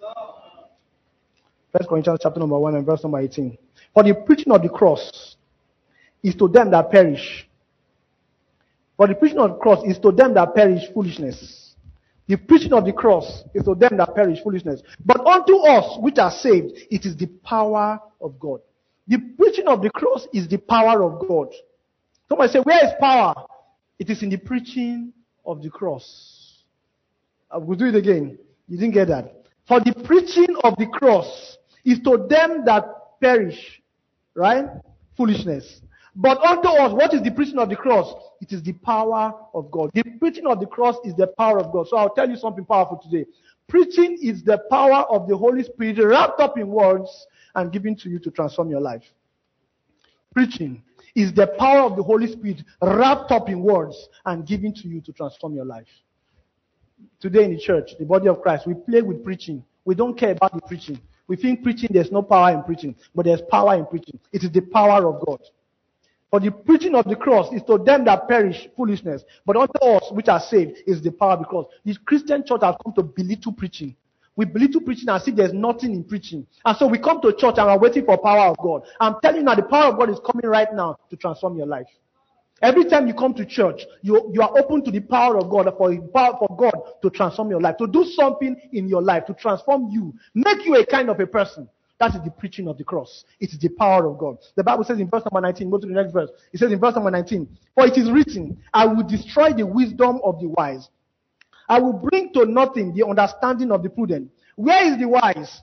1 Corinthians chapter number 1 and verse number 18. For the preaching of the cross is to them that perish. For the preaching of the cross is to them that perish foolishness. The preaching of the cross is to them that perish foolishness. But unto us which are saved, it is the power of God. The preaching of the cross is the power of God. Somebody say, where is power? It is in the preaching of the cross. I will do it again. You didn't get that. For the preaching of the cross is to them that perish, right? Foolishness. But unto us, what is the preaching of the cross? It is the power of God. The preaching of the cross is the power of God. So I'll tell you something powerful today. Preaching is the power of the Holy Spirit wrapped up in words and given to you to transform your life. Preaching is the power of the Holy Spirit wrapped up in words and given to you to transform your life. Today in the church, the body of Christ, we play with preaching. We don't care about the preaching. We think preaching, there's no power in preaching, but there's power in preaching. It is the power of God. For the preaching of the cross is to them that perish foolishness, but unto us which are saved is the power of the cross. The Christian church has come to belittle preaching. We belittle preaching and see there's nothing in preaching. And so we come to church and we're waiting for power of God. I'm telling you now, the power of God is coming right now to transform your life. Every time you come to church, you are open to the power of God, for God to transform your life, to do something in your life, to transform you, make you a kind of a person. That is the preaching of the cross. It is the power of God. The Bible says in verse number 19, go to the next verse. It says in verse number 19, for it is written, I will destroy the wisdom of the wise. I will bring to nothing the understanding of the prudent. Where is the wise?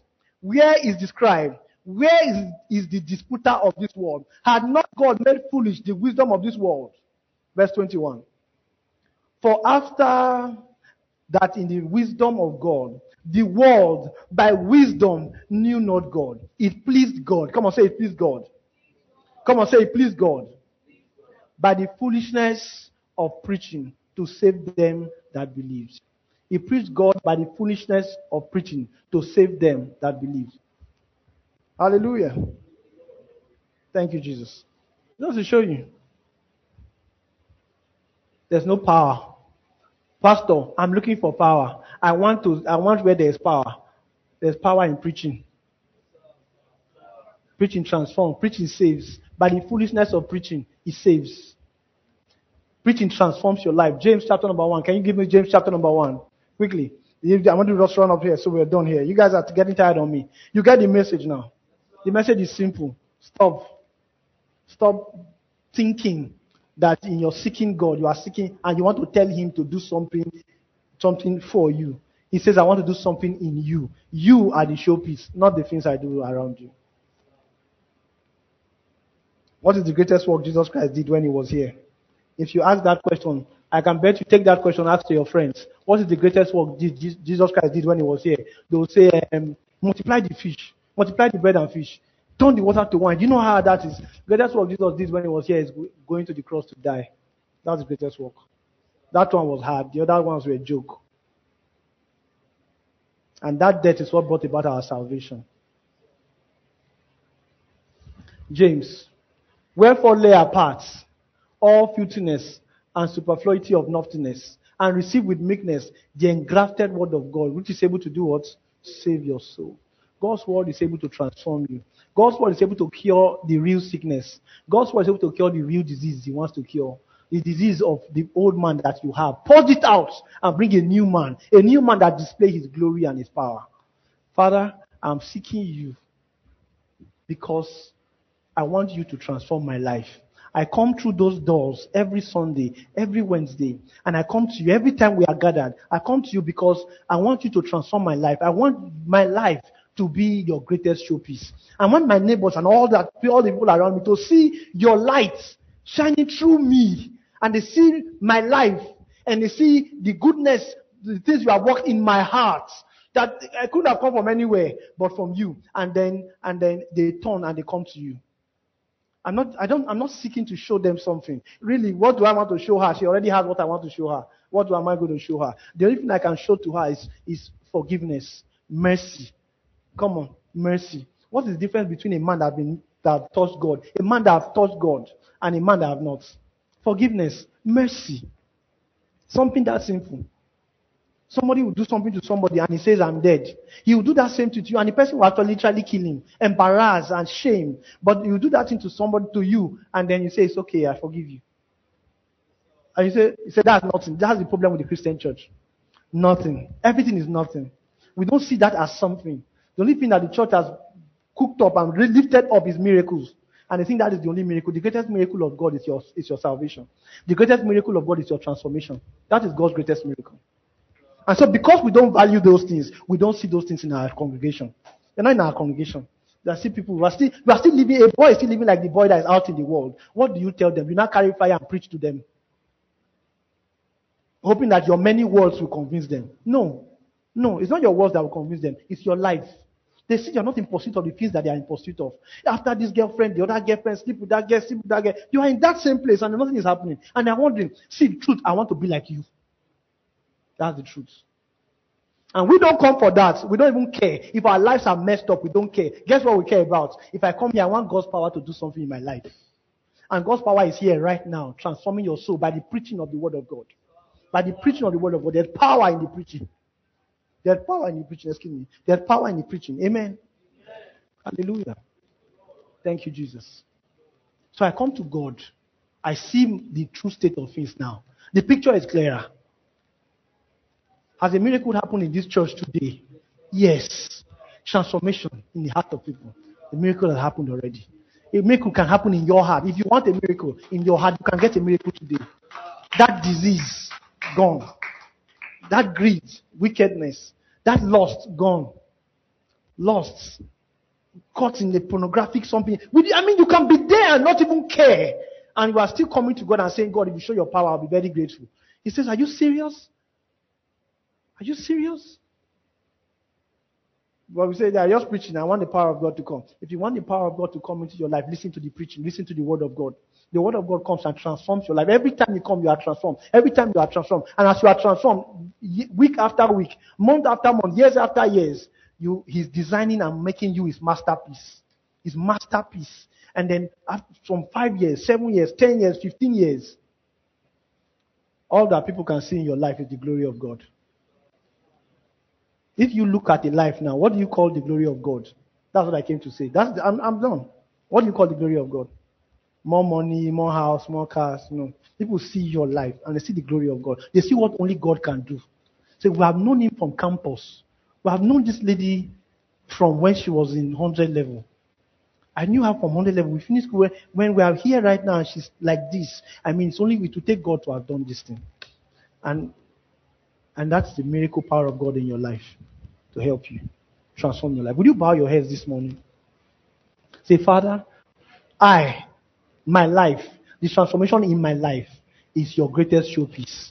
where is the scribe? Where is the disputer of this world? Had not God made foolish the wisdom of this world? Verse 21. For after that in the wisdom of God, the world by wisdom knew not God. It pleased God. Come on, say it pleased God. Come on, say it pleased God. By the foolishness of preaching to save them that believed. He preached God by the foolishness of preaching to save them that believed. Hallelujah. Thank you, Jesus. Just to show you, there's no power. Pastor, I'm looking for power. I want where there's power. There's power in preaching. Preaching transforms. Preaching saves. By the foolishness of preaching, it saves. Preaching transforms your life. James chapter number 1. Can you give me James chapter number 1? Quickly. I want to just run up here so we're done here. You guys are getting tired on me. You get the message now. The message is simple. Stop thinking that in your seeking God, you are seeking and you want to tell him to do something for you. He says, I want to do something in you. You are the showpiece, not the things I do around you. What is the greatest work Jesus Christ did when he was here? If you ask that question, I can bet you take that question, ask to your friends. What is the greatest work Jesus Christ did when he was here? They will say, multiply the fish, multiply the bread and fish, turn the water to wine. Do you know how that is? The greatest work Jesus did when he was here is going to the cross to die. That's the greatest work. That one was hard. The other ones were a joke. And that death is what brought about our salvation. James, wherefore lay apart all filthiness and superfluity of nothingness, and receive with meekness the engrafted word of God, which is able to do what? Save your soul. God's word is able to transform you. God's word is able to cure the real sickness. God's word is able to cure the real disease he wants to cure. The disease of the old man that you have. Purge it out and bring a new man that displays his glory and his power. Father, I'm seeking you because I want you to transform my life. I come through those doors every Sunday, every Wednesday, and I come to you every time we are gathered. I come to you because I want you to transform my life. I want my life to be your greatest showpiece. I want my neighbors and all the people around me to see your light shining through me, and they see my life, and they see the goodness, the things you have worked in my heart. That I couldn't have come from anywhere but from you. And then they turn and they come to you. I'm not seeking to show them something. Really, what do I want to show her? She already has what I want to show her. What am I going to show her? The only thing I can show to her is forgiveness, mercy. Come on, mercy. What is the difference between a man that touched God, a man that has touched God, and a man that have not? Forgiveness, mercy. Something that simple. Somebody will do something to somebody and he says, I'm dead. He will do that same thing to you and the person will actually literally kill him, embarrass and shame. But you do that thing to somebody, to you, and then you say, it's okay, I forgive you. And you say that's nothing. That's the problem with the Christian church. Nothing. Everything is nothing. We don't see that as something. The only thing that the church has cooked up and lifted up is miracles. And I think that is the only miracle. The greatest miracle of God is your salvation. The greatest miracle of God is your transformation. That is God's greatest miracle. And so because we don't value those things, we don't see those things in our congregation. They're not in our congregation. There are still people who are still living, a boy is still living like the boy that is out in the world. What do you tell them? You now carry fire and preach to them, hoping that your many words will convince them. No, it's not your words that will convince them. It's your life. They see you're not in pursuit of the things that they are in pursuit of. After this girlfriend, the other girlfriend, sleep with that girl, sleep with that girl. You are in that same place and nothing is happening. And they're wondering, see the truth, I want to be like you. That's the truth. And we don't come for that. We don't even care. If our lives are messed up, we don't care. Guess what we care about? If I come here, I want God's power to do something in my life. And God's power is here right now, transforming your soul by the preaching of the word of God. By the preaching of the word of God. There's power in the preaching. There's power in the preaching, excuse me. There's power in the preaching. Amen. Hallelujah. Thank you, Jesus. So I come to God. I see the true state of things now. The picture is clearer. Has a miracle happened in this church today? Yes. Transformation in the heart of people. The miracle has happened already. A miracle can happen in your heart. If you want a miracle in your heart, you can get a miracle today. That disease, gone. That greed, wickedness, that lust, gone. lost, caught in the pornographic something. You can be there and not even care. And you are still coming to God and saying, God, if you show your power, I'll be very grateful. He says, are you serious? Are you serious? But we say they are just preaching. I want the power of God to come. If you want the power of God to come into your life, listen to the preaching, listen to the word of God. The word of God comes and transforms your life. Every time you come, you are transformed. Every time you are transformed. And as you are transformed, week after week, month after month, years after years, He's designing and making you His masterpiece. His masterpiece. And then from 5 years, 7 years, 10 years, 15 years, all that people can see in your life is the glory of God. If you look at a life now, what do you call the glory of God? That's what I came to say. I'm done. What do you call the glory of God? More money, more house, more cars? No. People see your life and they see the glory of God. They see what only God can do. So we have known him from campus. We have known this lady from when she was in 100 level. I knew her from 100 level. We finished school when we are here right now and she's like this. It's only to take God to have done this thing. And that's the miracle power of God in your life to help you transform your life. Would you bow your heads this morning? Say, Father, my life, the transformation in my life is your greatest showpiece.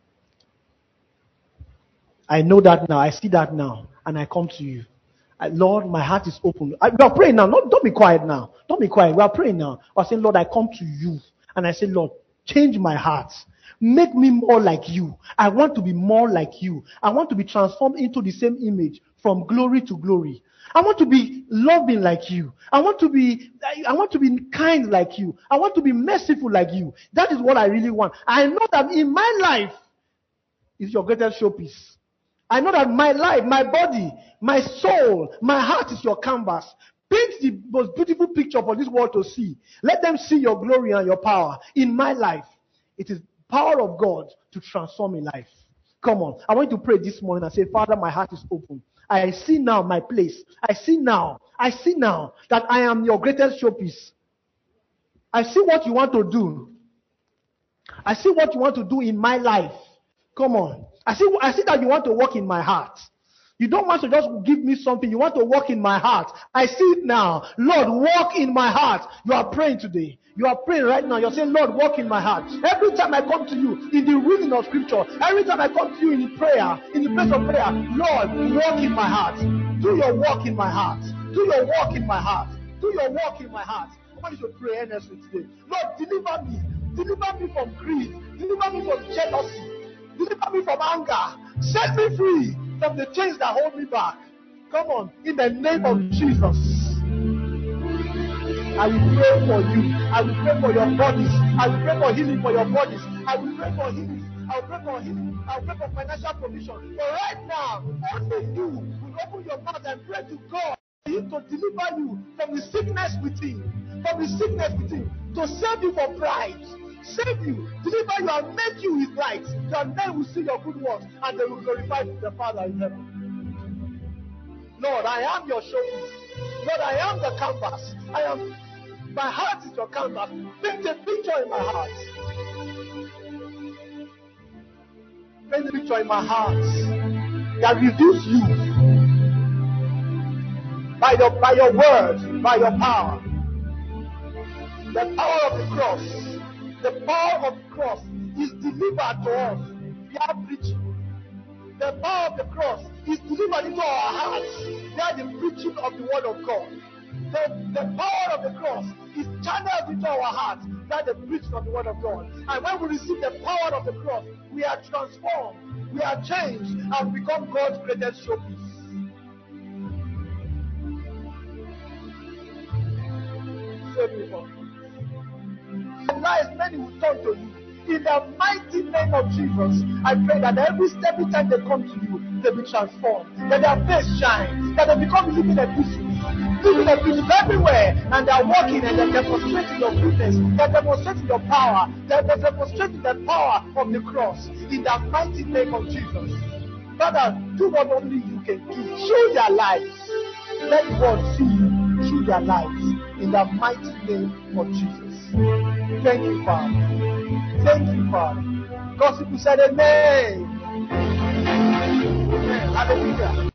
I know that now. I see that now. And I come to you. Lord, my heart is open. We are praying now. Don't be quiet now. Don't be quiet. We are praying now. I say, Lord, I come to you. And I say, Lord, change my heart. Make me more like you. I want to be more like you. I want to be transformed into the same image from glory to glory. I want to be loving like you. I want to be kind like you. I want to be merciful like you. That is what I really want. I know that in my life is your greatest showpiece. I know that my life, my body, my soul, my heart is your canvas. Paint the most beautiful picture for this world to see. Let them see your glory and your power in my life. It is power of God to transform a life. Come on. I want you to pray this morning and say, Father, my heart is open. I see now my place. I see now that I am your greatest showpiece. I see what you want to do. I see what you want to do in my life. Come on. I see that you want to work in my heart. You don't want to just give me something. You want to work in my heart. I see it now. Lord, walk in my heart. You are praying today. You are praying right now. You're saying, Lord, walk in my heart. Every time I come to you in the reading of scripture, every time I come to you in prayer, in the place of prayer, Lord, walk in my heart. Do your work in my heart. Do your work in my heart. Do your work in my heart. I want you to pray earnestly today. Lord, deliver me. Deliver me from greed. Deliver me from jealousy. Deliver me from anger. Set me free from the chains that hold me back. Come on, in the name of Jesus. I will pray for you. I will pray for your bodies. I will pray for healing for your bodies. I will pray for healing. I will pray for healing. I will pray for financial provision. But right now, only you will open your mouth and pray to God for Him to deliver you from the sickness within. From the sickness within. To save you from pride. Save you, deliver you, and make you His light. That men will see your good works and they will glorify the Father in heaven. Lord, I am your showpiece. Lord, I am the canvas. My heart is your canvas. Paint a picture in my heart. Paint a picture in my heart that reveals you by your word, by your power. The power of the cross. The power of the cross is delivered to us via preaching. The power of the cross is delivered into our hearts via the preaching of the word of God. The power of the cross is channeled into our hearts via the preaching of the word of God. And when we receive the power of the cross, we are transformed, we are changed, and become God's greatest showpiece. Save me from and lies, many will turn to you. In the mighty name of Jesus, I pray that every time they come to you, they be transformed, that their face shines, that they become living epistles everywhere, and they are walking and they're demonstrating your goodness, they're demonstrating your power, they're demonstrating the power of the cross. In the mighty name of Jesus, Father, do what only you can do. Show their lives. Let the world see you through their lives. In the mighty name of Jesus. Thank you, Father. Thank you, Father. God's people said amen. Amen. Hallelujah.